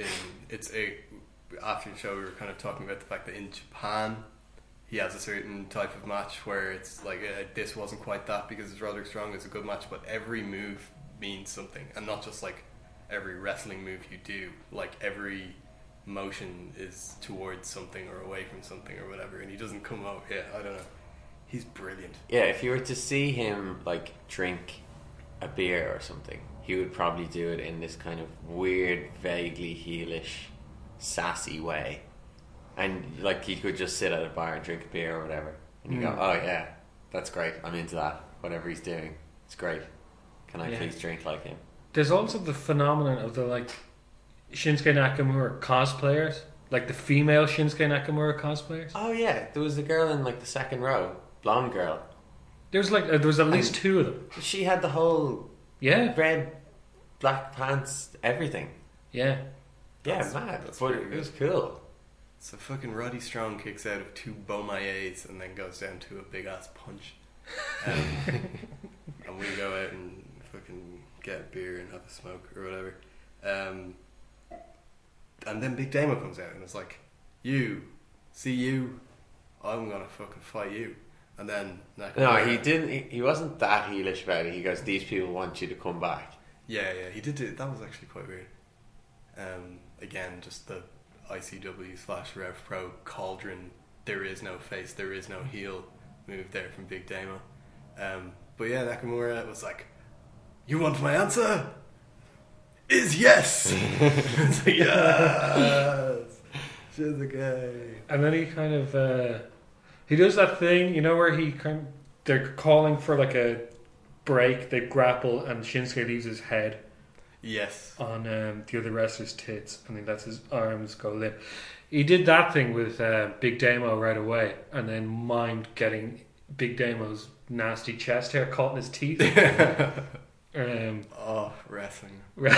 after the show we were kind of talking about the fact that in Japan he has a certain type of match where it's like this wasn't quite that because it's Roderick Strong is a good match, but every move means something, and not just like every wrestling move you do, like every motion is towards something or away from something or whatever, and he doesn't come out. Yeah, I don't know. He's brilliant. Yeah, if you were to see him like drink a beer or something, he would probably do it in this kind of weird, vaguely heelish, sassy way. And like he could just sit at a bar and drink a beer or whatever, and you go, oh yeah, that's great, I'm into that, whatever he's doing, it's great, can I please drink like him. There's also the phenomenon of the like Shinsuke Nakamura cosplayers, like the female Shinsuke Nakamura cosplayers. Oh yeah, there was a girl in like the second row, blonde girl. There was at least two of them. She had the whole red, black pants, everything. Yeah, mad. But it was cool. So fucking Roddy Strong kicks out of two Beaumayets and then goes down to a big ass punch. And we go out and fucking get a beer and have a smoke or whatever. And then Big Damo comes out and it's like, I'm gonna fucking fight you. And then no, he didn't. He wasn't that heelish about it. He goes, these people want you to come back. Yeah, he did it. That was actually quite weird. Again, just the ICW/Rev Pro cauldron, there is no face, there is no heel move there from Big Damo. But yeah, Nakamura was like, you want my answer? Is yes! It's like, yes! Shinsuke. And then he kind of he does that thing, you know, where they're calling for like a break, they grapple, and Shinsuke leaves his head on the other wrestler's tits, and he lets his arms go limp. He did that thing with Big Damo right away, and then mimed getting Big Damo's nasty chest hair caught in his teeth. Wrestling.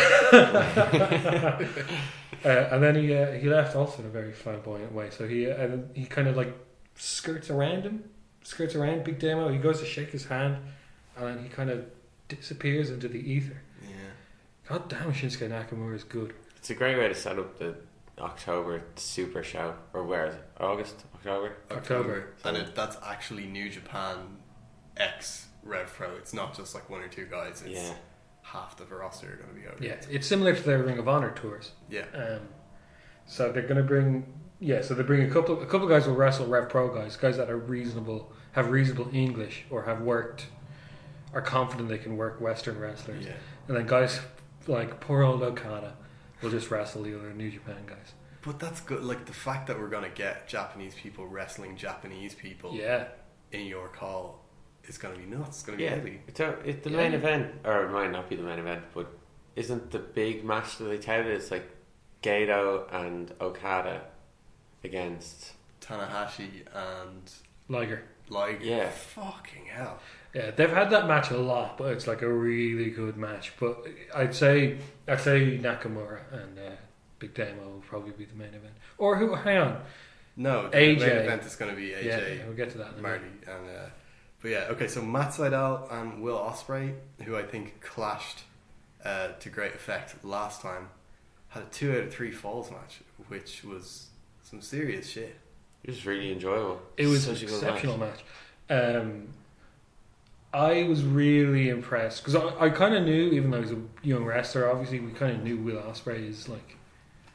And then he left also in a very flamboyant way. So he kind of like skirts around Big Damo. He goes to shake his hand, and then he kind of disappears into the ether. Yeah. God damn, Shinsuke Nakamura is good. It's a great way to set up the October Super Show, or where is it? October. And that's actually New Japan X Rev Pro. It's not just like one or two guys. It's half the roster are going to be over. Yeah, it's similar to their Ring of Honor tours. Yeah. So they're going to bring. Yeah, so they bring a couple of guys will wrestle Rev Pro guys that are have reasonable English, or are confident they can work Western wrestlers. Yeah. And then guys like poor old Okada will just wrestle the other New Japan guys. But that's good. Like the fact that we're going to get Japanese people wrestling Japanese people in your call is going to be nuts. It's going to be heavy. It's the main event, or it might not be the main event, but isn't the big match that they touted? It's like Gato and Okada against Tanahashi and Liger. Yeah. Fucking hell. Yeah, they've had that match a lot, but it's like a really good match. But I'd say Nakamura and Big Damo will probably be the main event. Or who? Hang on. No, the AJ. main event is going to be AJ. Yeah, we'll get to that. Marty and but yeah, okay. So Matt Sydal and Will Ospreay, who I think clashed to great effect last time, had a 2 out of 3 falls match, which was some serious shit. It was really enjoyable. It was an exceptional match. I was really impressed because I kind of knew, even though he was a young wrestler, obviously we kind of knew Will Ospreay is like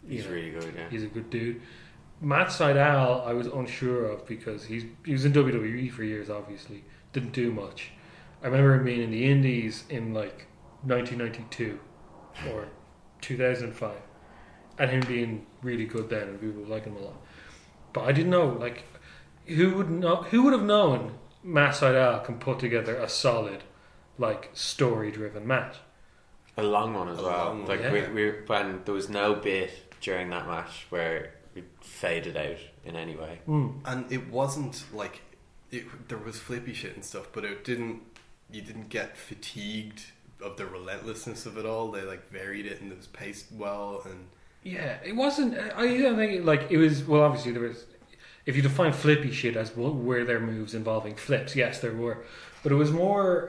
He's really good, yeah. He's a good dude. Matt Sydal, I was unsure of because he was in WWE for years, obviously. Didn't do much. I remember him being in the Indies in like 1992 or 2005 and him being really good then and people liking him a lot. But I didn't know, like, who would have known Matt Sydal can put together a solid, like, story-driven match. A long one as well. Long one. Like when there was no bit during that match where it faded out in any way. And it wasn't like there was flippy shit and stuff, but you didn't get fatigued of the relentlessness of it all. They like varied it and it was paced well. And yeah, it wasn't. I don't think like it was. Well, obviously there was. If you define flippy shit as were there moves involving flips, yes, there were, but it was more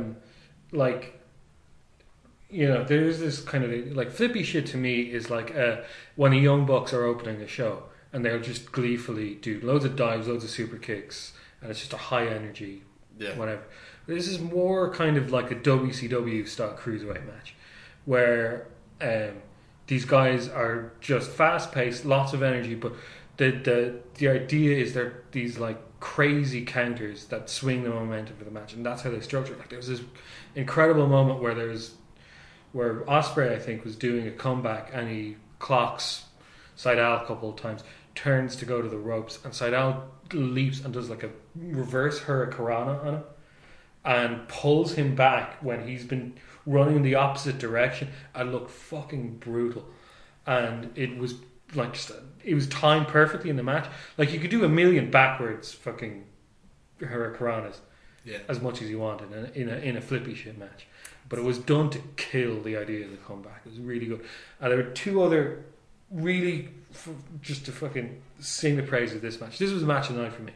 like. You know, there's this kind of like flippy shit to me is like when the Young Bucks are opening a show and they'll just gleefully do loads of dives, loads of super kicks, and it's just a high energy, whatever. This is more kind of like a WCW style cruiserweight match where these guys are just fast paced, lots of energy, but the idea is they're these like crazy counters that swing the momentum for the match, and that's how they structure it. Like there was this incredible moment where Ospreay, I think, was doing a comeback and he clocks Sydal a couple of times, turns to go to the ropes, and Sydal leaps and does like a reverse hurricanrana on him and pulls him back when he's been running the opposite direction and looked fucking brutal. And it was like it was timed perfectly in the match. Like you could do a million backwards fucking hurricanranas as much as you want in a flippy shit match. But it was done to kill the idea of the comeback. It was really good. And there were two other really, just to fucking sing the praise of this match. This was a match of the night for me.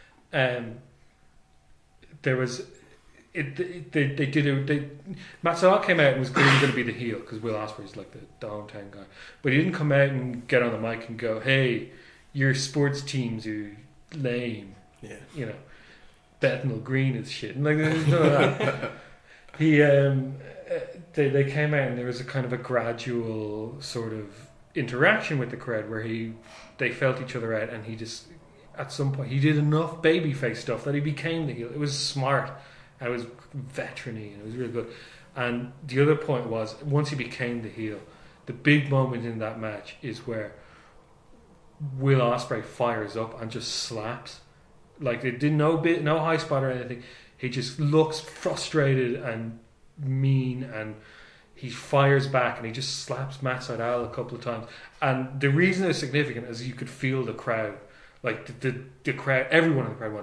There was, Matt Sydal came out and was going to be the heel because Will Ospreay's like the hometown guy. But he didn't come out and get on the mic and go, "Hey, your sports teams are lame." Yeah. You know, Bethnal Green is shit. And like, there's none of that. They came out and there was a kind of a gradual sort of interaction with the crowd where they felt each other out, and he just at some point he did enough babyface stuff that he became the heel. It was smart and it was veteran-y and it was really good. And the other point was once he became the heel, the big moment in that match is where Will Ospreay fires up and just slaps. Like they did no high spot or anything. He just looks frustrated and mean, and he fires back and he just slaps Matt Sydal a couple of times. And the reason it's significant is you could feel the crowd, like the crowd, everyone in the crowd went,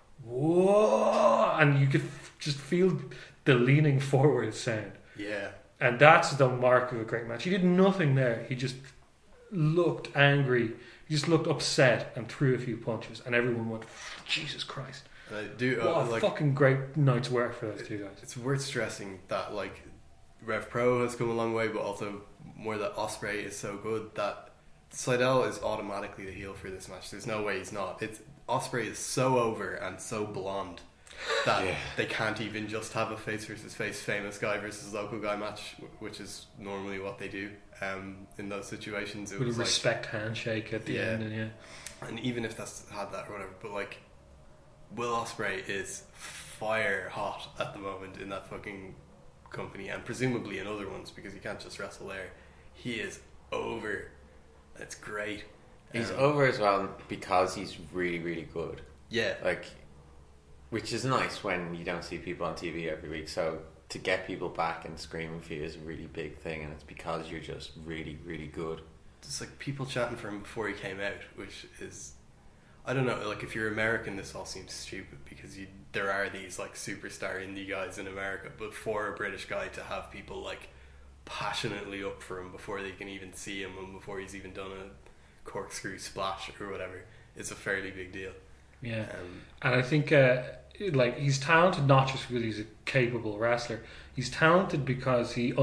"Whoa!" and you could just feel the leaning forward sound. Yeah, and that's the mark of a great match. He did nothing there. He just looked angry. He just looked upset and threw a few punches, and everyone went, "Jesus Christ!" What a fucking great night's work for those two guys. It's worth stressing that like Rev Pro has come a long way, but also more that Ospreay is so good that Sydal is automatically the heel for this match. There's no way he's not. Ospreay is so over and so blonde that they can't even just have a face versus face, famous guy versus local guy match, which is normally what they do in those situations. It with was a respect handshake at the end, and even if that's had that or whatever, but like Will Ospreay is fire hot at the moment in that fucking company, and presumably in other ones because he can't just wrestle there. He is over. It's great. He's over as well because he's really, really good. Yeah. Like, which is nice when you don't see people on TV every week. So to get people back and screaming for you is a really big thing, and it's because you're just really, really good. Just like people chatting for him before he came out, which is, I don't know, like if you're American this all seems stupid because there are these like superstar indie guys in America, but for a British guy to have people like passionately up for him before they can even see him and before he's even done a corkscrew splash or whatever, it's a fairly big deal. Yeah. And I think like he's talented not just because he's a capable wrestler. He's talented because he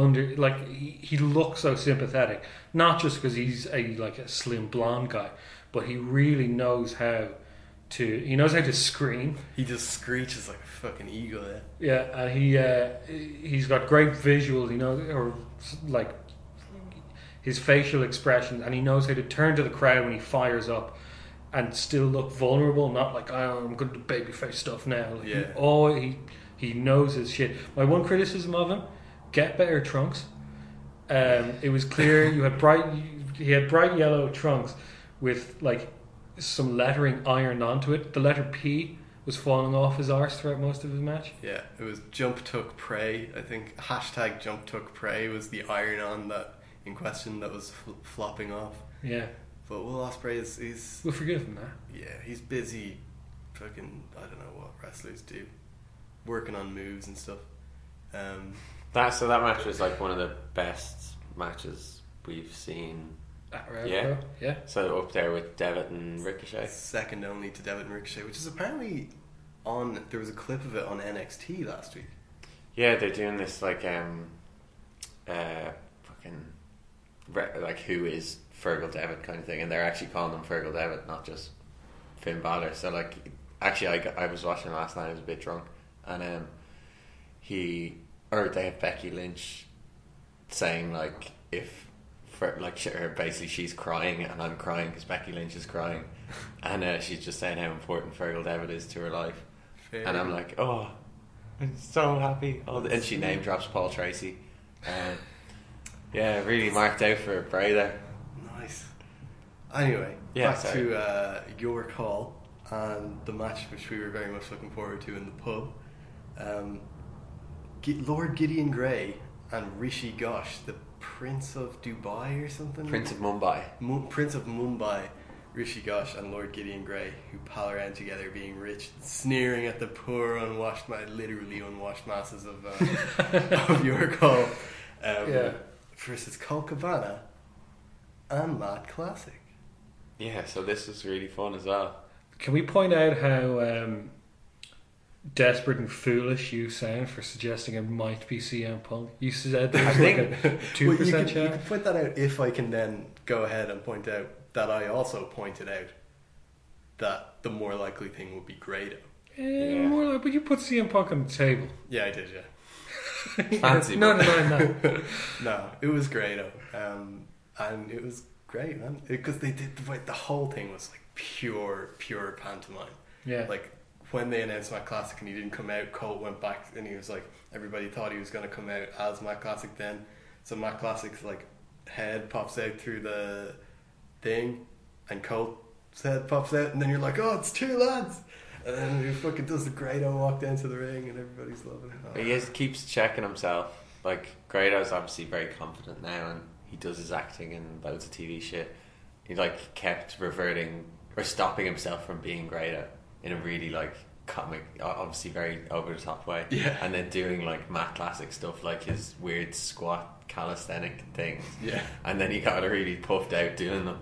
looks so sympathetic, not just because he's a slim blonde guy, but he really knows how to scream. He just screeches like a fucking eagle. Yeah, and he's got great visuals. His his facial expression, and he knows how to turn to the crowd when he fires up and still look vulnerable, not like, oh, I'm going to do babyface stuff now. Like, he knows his shit. My one criticism of him, get better trunks. It was clear he had bright yellow trunks with like some lettering ironed onto it. The letter P was falling off his arse throughout most of his match. Yeah, it was jump tuck pray. I think hashtag jump tuck pray was the iron on that in question that was flopping off. Yeah. But Will Ospreay he's we'll forgive him that. Yeah, he's busy fucking, I don't know what wrestlers do, working on moves and stuff. That match was like one of the best matches we've seen. Yeah. So up there with Devitt and Ricochet. Second only to Devitt and Ricochet, which is apparently there was a clip of it on NXT last week. Yeah, they're doing this like like who is Fergal Devitt kind of thing, and they're actually calling them Fergal Devitt, not just Finn Balor. So like, actually, I was watching last night. I was a bit drunk, and they have Becky Lynch saying like basically she's crying and I'm crying because Becky Lynch is crying, and she's just saying how important Fergal Devitt is to her life. Fair. And I'm like, oh, I'm so happy. And she name drops Paul Tracy. Yeah, really marked out for Bray there. Nice. Anyway, back to York Hall and the match which we were very much looking forward to in the pub. Lord Gideon Grey and Rishi Ghosh, the Prince of Dubai or something? Prince of Mumbai. Prince of Mumbai, Rishi Ghosh and Lord Gideon Grey, who pal around together being rich, sneering at the poor literally unwashed masses of York Hall. Versus Colt Cabana and Matt Classic. Yeah, so this was really fun as well. Can we point out how desperate and foolish you sound for suggesting it might be CM Punk? You said there was like a 2% chance. You can point that out if I can then go ahead and point out that I also pointed out that the more likely thing would be Grado. But you put CM Punk on the table. Yeah, I did, yeah. Fancy. No. No, it was Grado, and it was great, man. Because they did the whole thing was like pure pantomime. Yeah. Like when they announced Matt Classic and he didn't come out, Colt went back and he was like, everybody thought he was going to come out as Matt Classic then. So Matt Classic's like head pops out through the thing, and Colt's head pops out, and then you're like, oh, it's two lads. And then he fucking does the Grado walk down to the ring, and everybody's loving it. He keeps checking himself. Like, Grado's obviously very confident now, and he does his acting and loads of TV shit. He like kept reverting or stopping himself from being Grado in a really like comic, obviously very over the top way. Yeah. And then doing like Matt Classic stuff, like his weird squat calisthenic things. Yeah. And then he got really puffed out doing them.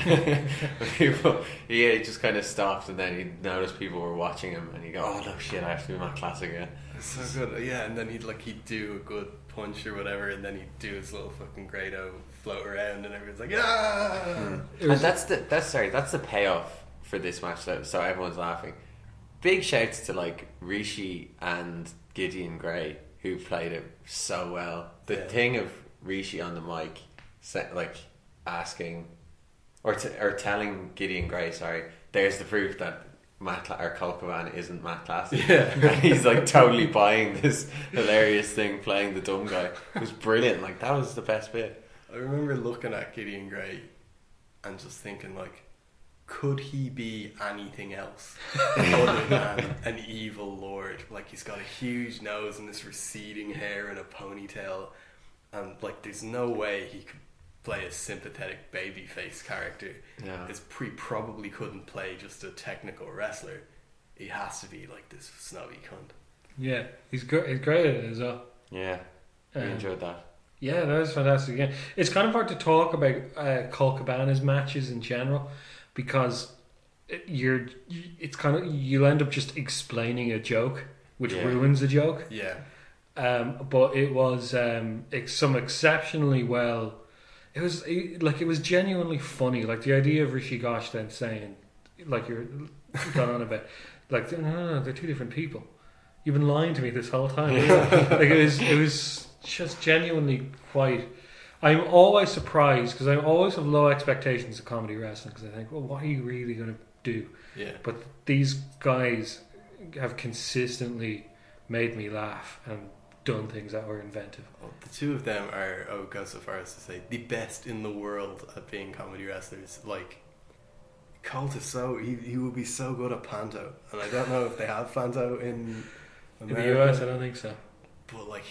He just kind of stopped, and then he noticed people were watching him, and he go, oh no shit, I have to do Matt Classic again. It's so good. Yeah, and then he'd do a good punch or whatever, and then he'd do his little fucking Grado float around, and everyone's like, yeah. And that's the payoff for this match, so everyone's laughing. Big shouts to like Rishi and Gideon Grey, who played it so well. The thing of Rishi on the mic, like asking or telling Gideon Grey, sorry, there's the proof that Colt Cabana isn't Matt Classic. Yeah. And he's like totally buying this hilarious thing, playing the dumb guy. It was brilliant. Like, that was the best bit. I remember looking at Gideon Grey and just thinking, like, could he be anything else other than an evil lord? Like, he's got a huge nose and this receding hair and a ponytail, and like, there's no way he could play a sympathetic babyface character. Yeah. He probably couldn't play just a technical wrestler. He has to be like this snobby cunt. Yeah, he's great at it as well. Yeah, we enjoyed that. Yeah, that was fantastic. Again, it's kind of hard to talk about Colt Cabana's matches in general, because you'll end up just explaining a joke, which ruins the joke. Yeah. But it was some exceptionally well. It was genuinely funny. Like the idea of Rishi Ghosh then saying, like you're gone on about, like no, they're two different people. You've been lying to me this whole time. Like it was just genuinely quite. I'm always surprised because I always have low expectations of comedy wrestling because I think, well, what are you really going to do? Yeah. But these guys have consistently made me laugh and done things that were inventive. Well, the two of them are, I would go so far as to say, the best in the world at being comedy wrestlers. Like, Colt is he would be so good at Panto, and I don't know if they have Panto in America. In the US, I don't think so. But like,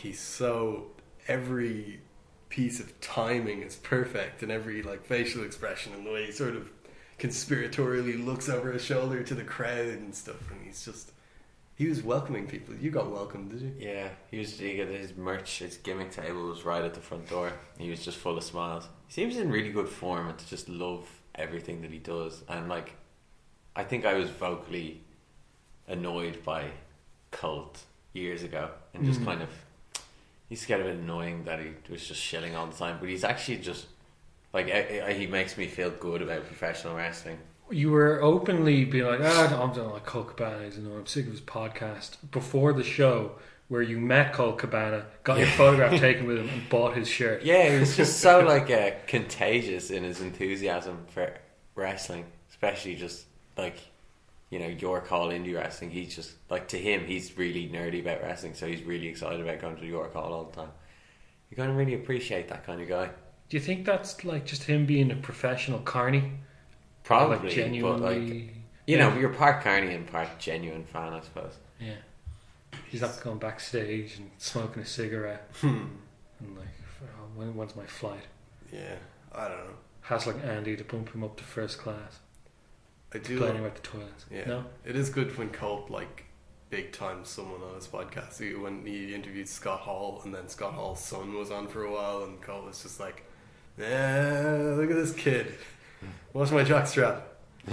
every piece of timing is perfect, and every like facial expression and the way he sort of conspiratorially looks over his shoulder to the crowd and stuff, and he was welcoming people. You got welcomed, did you? Yeah, he got his merch, his gimmick table was right at the front door. He was just full of smiles. He seems in really good form and to just love everything that he does. And like, I think I was vocally annoyed by Colt years ago, and just kind of, he's kind of annoying that he was just shilling all the time. But he's actually just like, he makes me feel good about professional wrestling. You were openly being like, I'm doing like Colt Cabana, I'm sick of his podcast before the show, where you met Colt Cabana, got your photograph taken with him, and bought his shirt. Yeah, he was just so like contagious in his enthusiasm for wrestling, especially just like, you know, York Hall indie wrestling. He's just like, to him, he's really nerdy about wrestling, so he's really excited about going to York Hall all the time. You're going to really appreciate that kind of guy. Do you think that's like just him being a professional carny? Probably, like genuinely, but like, you know, you're part carny and part genuine fan, I suppose. Yeah, he's not going backstage and smoking a cigarette and like, when's my flight? Yeah, I don't know. Has like Andy to bump him up to first class. I do complaining about the toilets. Yeah, no, it is good when Colt like big time someone on his podcast. When he interviewed Scott Hall, and then Scott Hall's son was on for a while, and Colt was just like, "Yeah, look at this kid. Watch my jockstrap."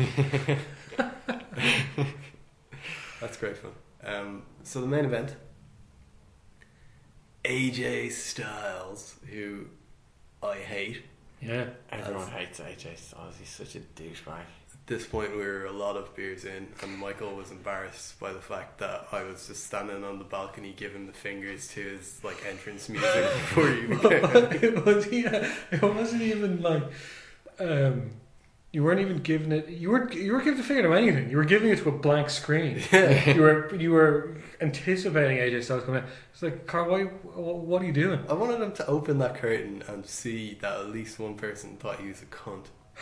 That's great fun. So the main event, AJ Styles, who I hate. Yeah, everyone hates AJ Styles. He's such a douchebag. At this point, we were a lot of beers in, and Michael was embarrassed by the fact that I was just standing on the balcony giving the fingers to his like entrance music before you became. It wasn't even like. You weren't even giving it. You were giving the finger to anything. You were giving it to a blank screen. Yeah. You were anticipating AJ Styles coming in. It's like, Carl, what are you doing? I wanted him to open that curtain and see that at least one person thought he was a cunt.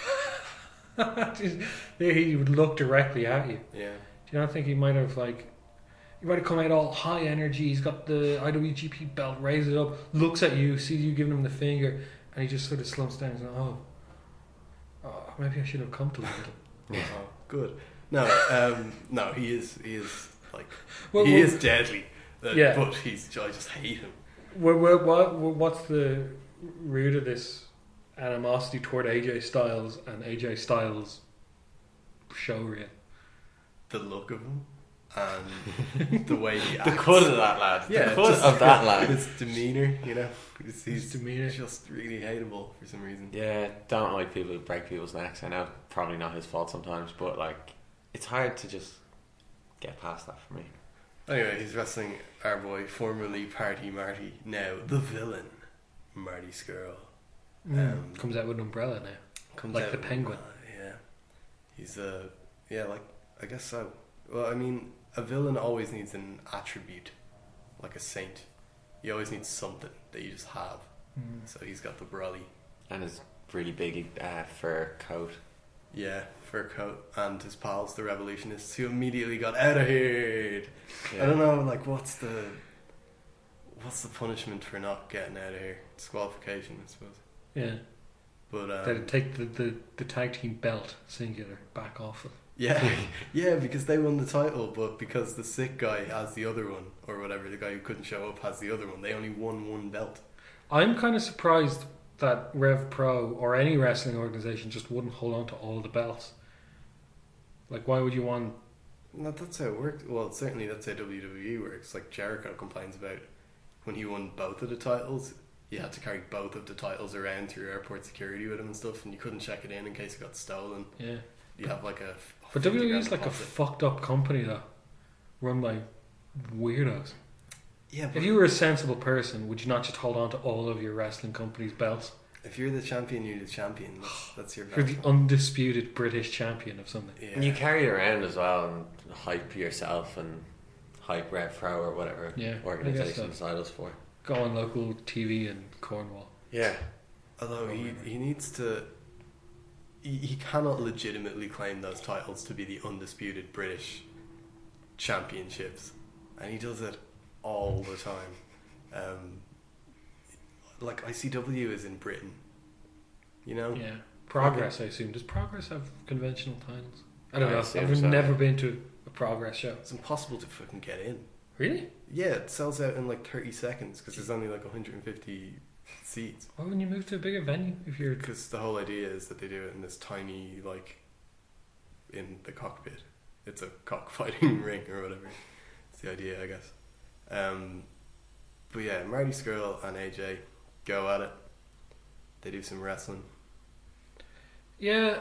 He would look directly at you. Yeah. Do you not think he might have come out all high energy? He's got the IWGP belt, raises it up, looks at you, sees you giving him the finger, and he just sort of slumps down and says, "Oh, maybe I should have come to London." Oh, good. No, he is like, he is deadly. But I just hate him. What's the root of this animosity toward AJ Styles and AJ Styles' show reel? The look of him and the way he acts. The cut of that lad. Yeah, the cut of that lad. His demeanour, you know. His demeanour just really hateable for some reason. Yeah, don't like people who break people's necks. I know, probably not his fault sometimes, but like, it's hard to just get past that for me. Anyway, he's wrestling our boy, formerly Party Marty, now the villain, Marty Scurll. Comes out with an umbrella now, like the Penguin. Yeah, he's I guess so. Well, I mean, a villain always needs an attribute, like a saint. You always need something that you just have. So he's got the brolly and his really big fur coat. Yeah, fur coat, and his pals, the revolutionists, who immediately got out of here. Yeah. I don't know, like, what's the punishment for not getting out of here? Disqualification, I suppose. Yeah, but they'd take the tag team belt singular back off it. Yeah, because they won the title, but because the sick guy has the other one, or whatever, the guy who couldn't show up has the other one, they only won one belt. I'm kind of surprised that Rev Pro or any wrestling organisation just wouldn't hold on to all the belts. Like, why would you want... No, that's how it worked. Well, certainly that's how WWE works. Like, Jericho complains about when he won both of the titles, you had to carry both of the titles around through airport security with him and stuff, and you couldn't check it in case it got stolen. Yeah. You have like a... But WWE is like a fucked up company, though, run by weirdos. Yeah, if you were a sensible person, would you not just hold on to all of your wrestling company's belts? If you're the champion, you're the champion. That's your You're belt. the undisputed British champion of something. Yeah. And you carry it around as well and hype yourself and hype Rev Pro or whatever Yeah, organisation I guess so. titles for. Go on local TV in Cornwall. Yeah. Although he needs to... He cannot legitimately claim those titles to be the undisputed British championships. And he does it all the time. Like ICW is in Britain. You know? Yeah. Progress, I assume. Does Progress have conventional titles? I don't I know. assume I've so. never been to a Progress show. It's impossible to fucking get in. Really? Yeah, it sells out in like 30 seconds because there's only like 150 seats. Why wouldn't you move to a bigger venue if you're... Because the whole idea is that they do it in this tiny, like, in the cockpit. It's a cockfighting ring or whatever. It's the idea, I guess. But yeah, Marty Scurll and AJ go at it. They do some wrestling. Yeah,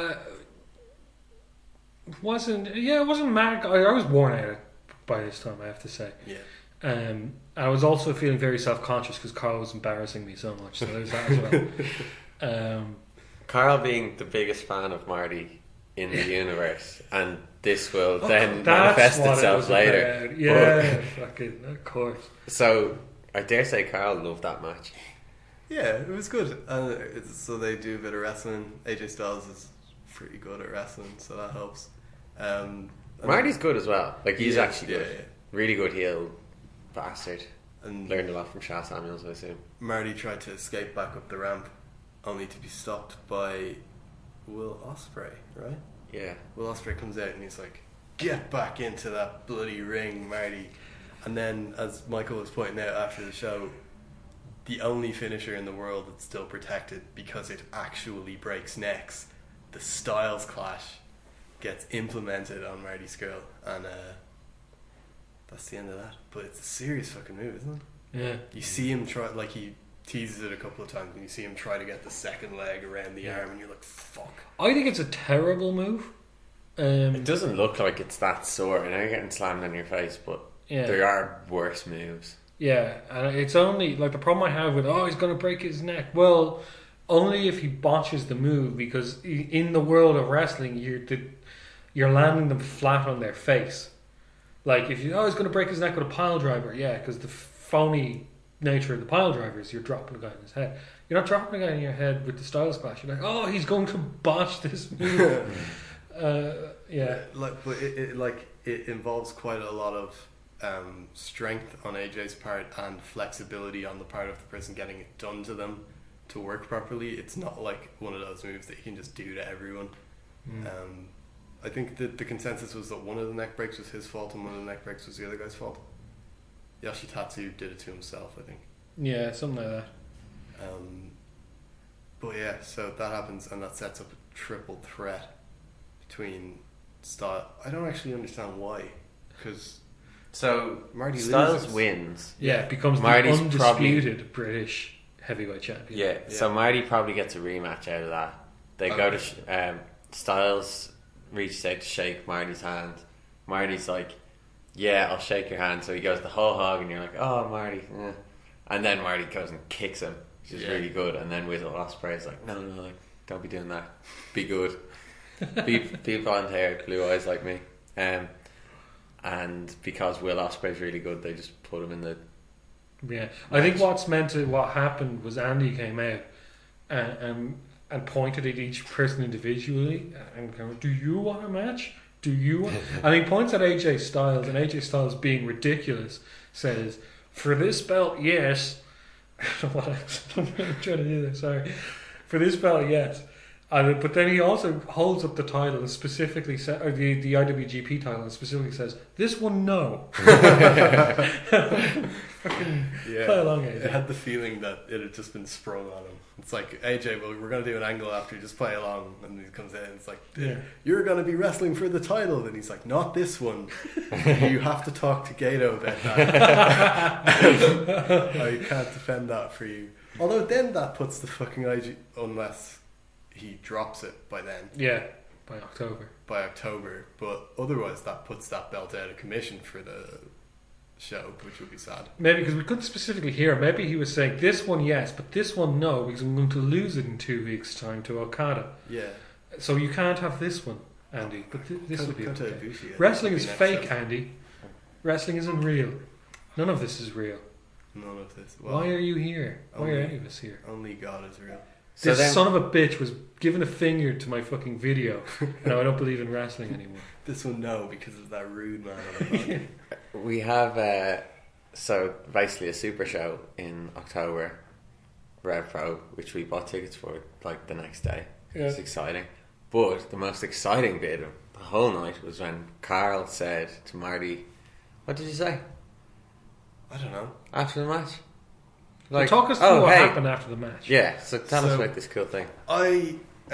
it wasn't mad. I was worn out by this time, I have to say. Yeah. I was also feeling very self-conscious because Carl was embarrassing me so much, so there's that as well. Carl being the biggest fan of Marty in the universe, and this will then manifest itself later. About. Yeah, fucking, of course. So I dare say Carl loved that match. Yeah, it was good. So they do a bit of wrestling. AJ Styles is pretty good at wrestling, so that helps. Marty's good as well. Like, he's actually good. Yeah. Really good heel bastard. And learned a lot from Shah Samuels, I assume. Marty tried to escape back up the ramp, only to be stopped by Will Ospreay, right? Yeah. Will Ospreay comes out and he's like, "Get back into that bloody ring, Marty." And then, as Michael was pointing out after the show, the only finisher in the world that's still protected because it actually breaks necks, the Styles Clash, gets implemented on Marty Scurll, and that's the end of that. But it's a serious fucking move, isn't it? Yeah. You see him try, like, he teases it a couple of times, and you see him try to get the second leg around the arm, and you're like, fuck. I think it's a terrible move. It doesn't look like it's that sore. I know you're getting slammed on your face, but there are worse moves. Yeah, and it's only, like, the problem I have with, he's going to break his neck. Well, only if he botches the move, because in the world of wrestling, you're landing them flat on their face. Like, if he's going to break his neck with a pile driver, yeah, because the phony nature of the pile driver is you're dropping a guy in his head. You're not dropping a guy in your head with the Styles Clash. You're like, he's going to botch this move. Yeah. But it involves quite a lot of strength on AJ's part and flexibility on the part of the person getting it done to them to work properly. It's not like one of those moves that you can just do to everyone. I think that the consensus was that one of the neck breaks was his fault and one of the neck breaks was the other guy's fault. Yoshitatsu did it to himself, I think. Yeah, something like that. But yeah, so that happens and that sets up a triple threat between Styles. I don't actually understand why, because Marty Styles wins. Yeah, it becomes Marty's the undisputed British heavyweight champion. Yeah, so Marty probably gets a rematch out of that. They go to Styles reaches out to shake Marty's hand. Marty's like, "Yeah, I'll shake your hand." So he goes the whole hug, and you're like, "Oh, Marty," and then Marty goes and kicks him, which is really good. And then Will Ospreay's like, "No, like, don't be doing that. Be good. be blonde hair, blue eyes like me." And because Will Ospreay's really good, they just put him in the. Yeah, I think what happened was Andy came out and pointed at each person individually and going, "Do you want a match? Do you want?" And he points at AJ Styles, and AJ Styles, being ridiculous, says, "For this belt, yes." I don't know what I'm trying to do there. Sorry. For this belt, yes. But then he also holds up the title and specifically says, or the IWGP title, and specifically says, "This one, no." Fucking play along, AJ. I had the feeling that it had just been sprung on him. It's like, "AJ, well, we're going to do an angle after, just play along." And he comes in and it's like, "You're going to be wrestling for the title." And he's like, "Not this one. You have to talk to Gato about that." I can't defend that for you. Although then that puts the fucking IG, unless he drops it by then. Yeah, by October. But otherwise that puts that belt out of commission for the show, which would be sad. Maybe because we couldn't specifically hear. Maybe he was saying this one yes, but this one no, because I'm going to lose it in 2 weeks' time to Okada. Yeah. So you can't have this one, Andy. But this will be okay. Ibushi, Wrestling is next fake, show. Andy. Wrestling isn't real. None of this is real. None of this. Well, Why are you here? Why are any of us here? Only God is real. So This then- son of a bitch was giving a finger to my fucking video. Now I don't believe in wrestling anymore. This one, no, because of that rude man on the phone. We have so basically a super show in October, Rev Pro, which we bought tickets for like the next day. Yeah. It's exciting, but the most exciting bit of the whole night was when Carl said to Marty, "What did you say I don't know. after the match?" Well, talk us through what happened after the match. Yeah, so tell us about this cool thing. I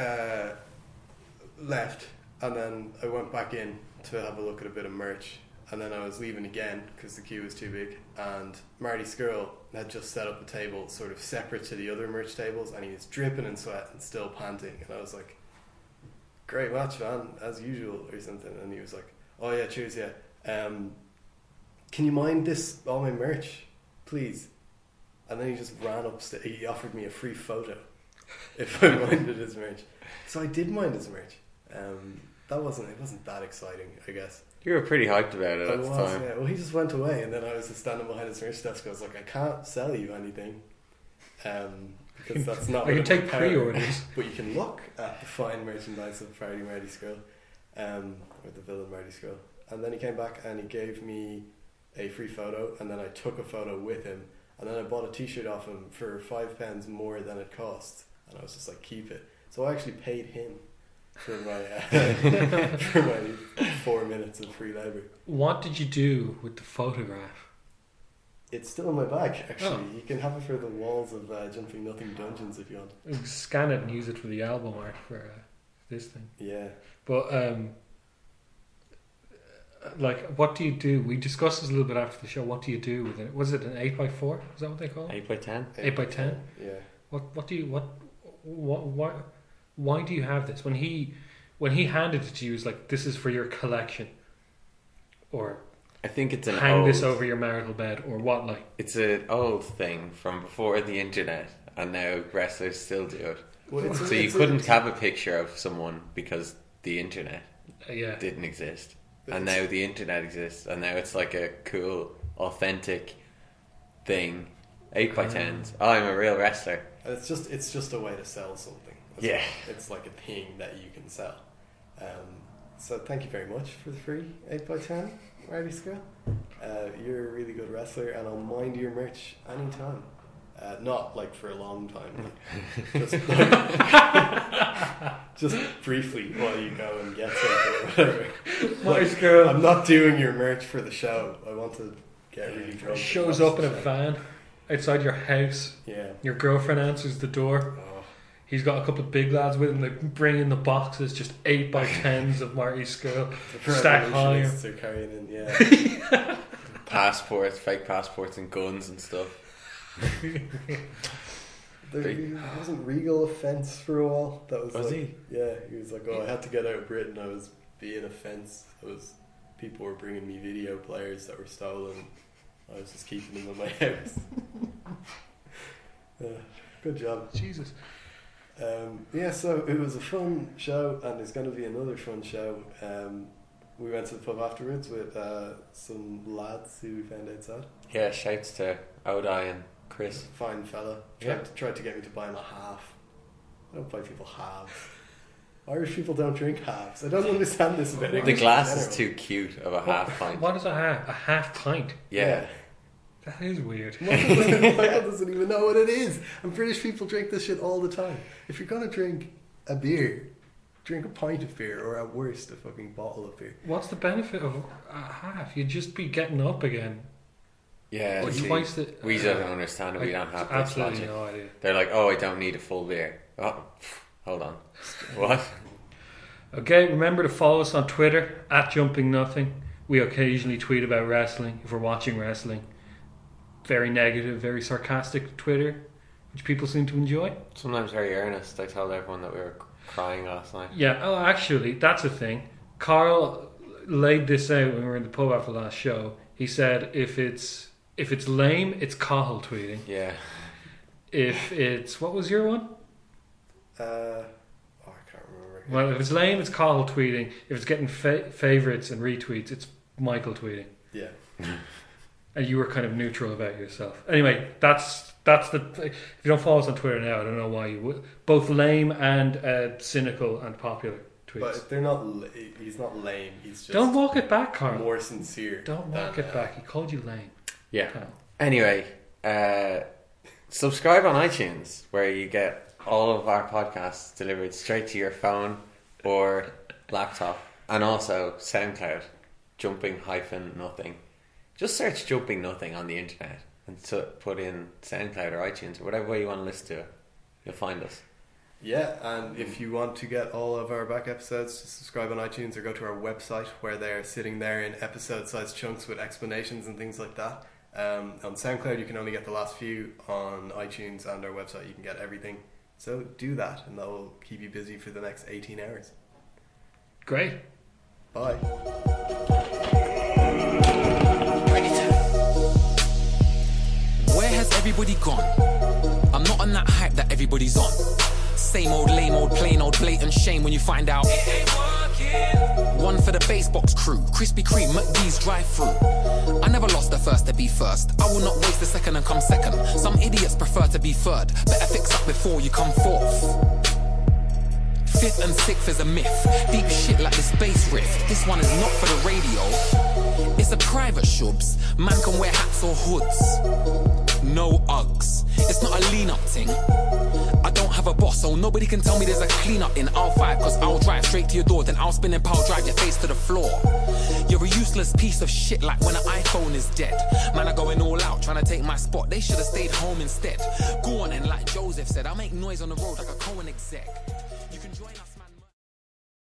left, and then I went back in to have a look at a bit of merch, and then I was leaving again because the queue was too big, and Marty Skrull had just set up a table sort of separate to the other merch tables, and he was dripping in sweat and still panting, and I was like, "Great match, man, as usual," or something, and he was like, "Oh yeah, cheers, yeah. Can you mind all my merch, please?" And then he just ran upstairs. He offered me a free photo if I minded his merch. So I did mind his merch. It wasn't that exciting, I guess. You were pretty hyped about it I at was, the time. yeah. Well, he just went away, and then I was just standing behind his merch desk. I was like, I can't sell you anything, because that's not. I can take power. pre-orders, but you can look at the fine merchandise of Marty Skrull, or the villain Marty Skrull. And then he came back and he gave me a free photo, and then I took a photo with him, and then I bought a T-shirt off him for £5 more than it cost, and I was just like, keep it. So I actually paid him for my for my 4 minutes of free labour. What did you do with the photograph? It's still in my bag, actually. Oh. You can have it for the walls of Jumping Nothing Dungeons if you want. You can scan it and use it for the album art for this thing. Yeah. But like, what do you do? We discussed this a little bit after the show. What do you do with it? Was it an 8x4? Is that what they call it? 8x10. 8x10. Yeah. What do you why do you have this? When he handed it to you, he was like, "This is for your collection," or I think it's an hang old, this over your marital bed, or what? Like, it's an old thing from before the internet, and now wrestlers still do it. Well, So you couldn't have a picture of someone because the internet yeah, didn't exist, and now the internet exists, and now it's like a cool, authentic thing. 8x10s. Oh, I'm a real wrestler. It's just a way to sell something. It's like a thing that you can sell. So thank you very much for the free 8x10, Marty Skrull. You're a really good wrestler, and I'll mind your merch anytime. Not like for a long time, just briefly while you go and get something or whatever. Marty Skrull I'm not doing your merch for the show. I want to get really drunk. shows and up in a watch the show. van outside your house. Yeah. Your girlfriend answers the door. Oh. He's got a couple of big lads with him. They bring in the boxes, just 8x10s of Marty Skrull, stack higher. Revolutionists are carrying in, yeah. Passports, fake passports, and guns and stuff. There wasn't Regal a fence for a while. That was Was like, he? Yeah, he was like, "Oh, I had to get out of Britain. I was being a fence. People were bringing me video players that were stolen. I was just keeping them in my house." Good job. Jesus. So it was a fun show, and there's going to be another fun show. We went to the pub afterwards with some lads who we found outside. Yeah, shouts to Odai and Chris. Fine fella. Tried to get me to buy him a half. I don't buy people halves. Irish people don't drink halves. I don't understand this about English The in glass general. is too cute of a half pint. What is a half? A half pint? Yeah. That is weird. Michael doesn't even know what it is. And British people drink this shit all the time. If you're going to drink a beer, drink a pint of beer, or at worst, a fucking bottle of beer. What's the benefit of a half? You'd just be getting up again. Yeah, Like see, twice the- we don't understand it. We don't have this absolutely logic. no idea. They're like, "Oh, I don't need a full beer." Oh, hold on. What? Okay, remember to follow us on Twitter @JumpingNothing. We occasionally tweet about wrestling if we're watching wrestling. Very negative, very sarcastic Twitter, which people seem to enjoy. Sometimes very earnest. I told everyone that we were crying last night. Yeah, oh, actually, that's a thing. Carl laid this out when we were in the pub after the last show. He said if it's lame, it's Cahill tweeting. Yeah. If it's, what was your one? I can't remember. Well, if it's lame, it's Cahill tweeting. If it's getting favourites and retweets, it's Michael tweeting. Yeah. And you were kind of neutral about yourself. Anyway, that's the. If you don't follow us on Twitter now, I don't know why you would. Both lame and cynical and popular tweets. But they're not. He's not lame. He's just. Don't walk it back, Carl. More sincere. Don't walk it back. He called you lame. Yeah. Carl. Anyway, subscribe on iTunes, where you get all of our podcasts delivered straight to your phone or laptop, and also SoundCloud, jumping-nothing. Just search Jumping Nothing on the internet and put in SoundCloud or iTunes or whatever way you want to listen to it. You'll find us. Yeah, and if you want to get all of our back episodes, just subscribe on iTunes or go to our website, where they're sitting there in episode-sized chunks with explanations and things like that. On SoundCloud, you can only get the last few. On iTunes and our website, you can get everything. So do that, and that will keep you busy for the next 18 hours. Great. Bye. Where has everybody gone? I'm not on that hype that everybody's on. Same old, lame old, plain old, blatant shame when you find out it ain't working. One for the Basebox crew, Krispy Kreme, McD's drive-through. I never lost the first to be first. I will not waste a second and come second. Some idiots prefer to be third. Better fix up before you come fourth. Fifth and sixth is a myth. Deep shit like this bass riff. This one is not for the radio. It's a private shubs. Man can wear hats or hoods. No Uggs. It's not a lean up thing. I don't have a boss, so nobody can tell me there's a clean up in R5, cause I'll drive straight to your door, then I'll spin and power drive your face to the floor. You're a useless piece of shit, like when an iPhone is dead. Man are going all out trying to take my spot. They should have stayed home instead. Go on, and like Joseph said, I'll make noise on the road like a Cohen exec.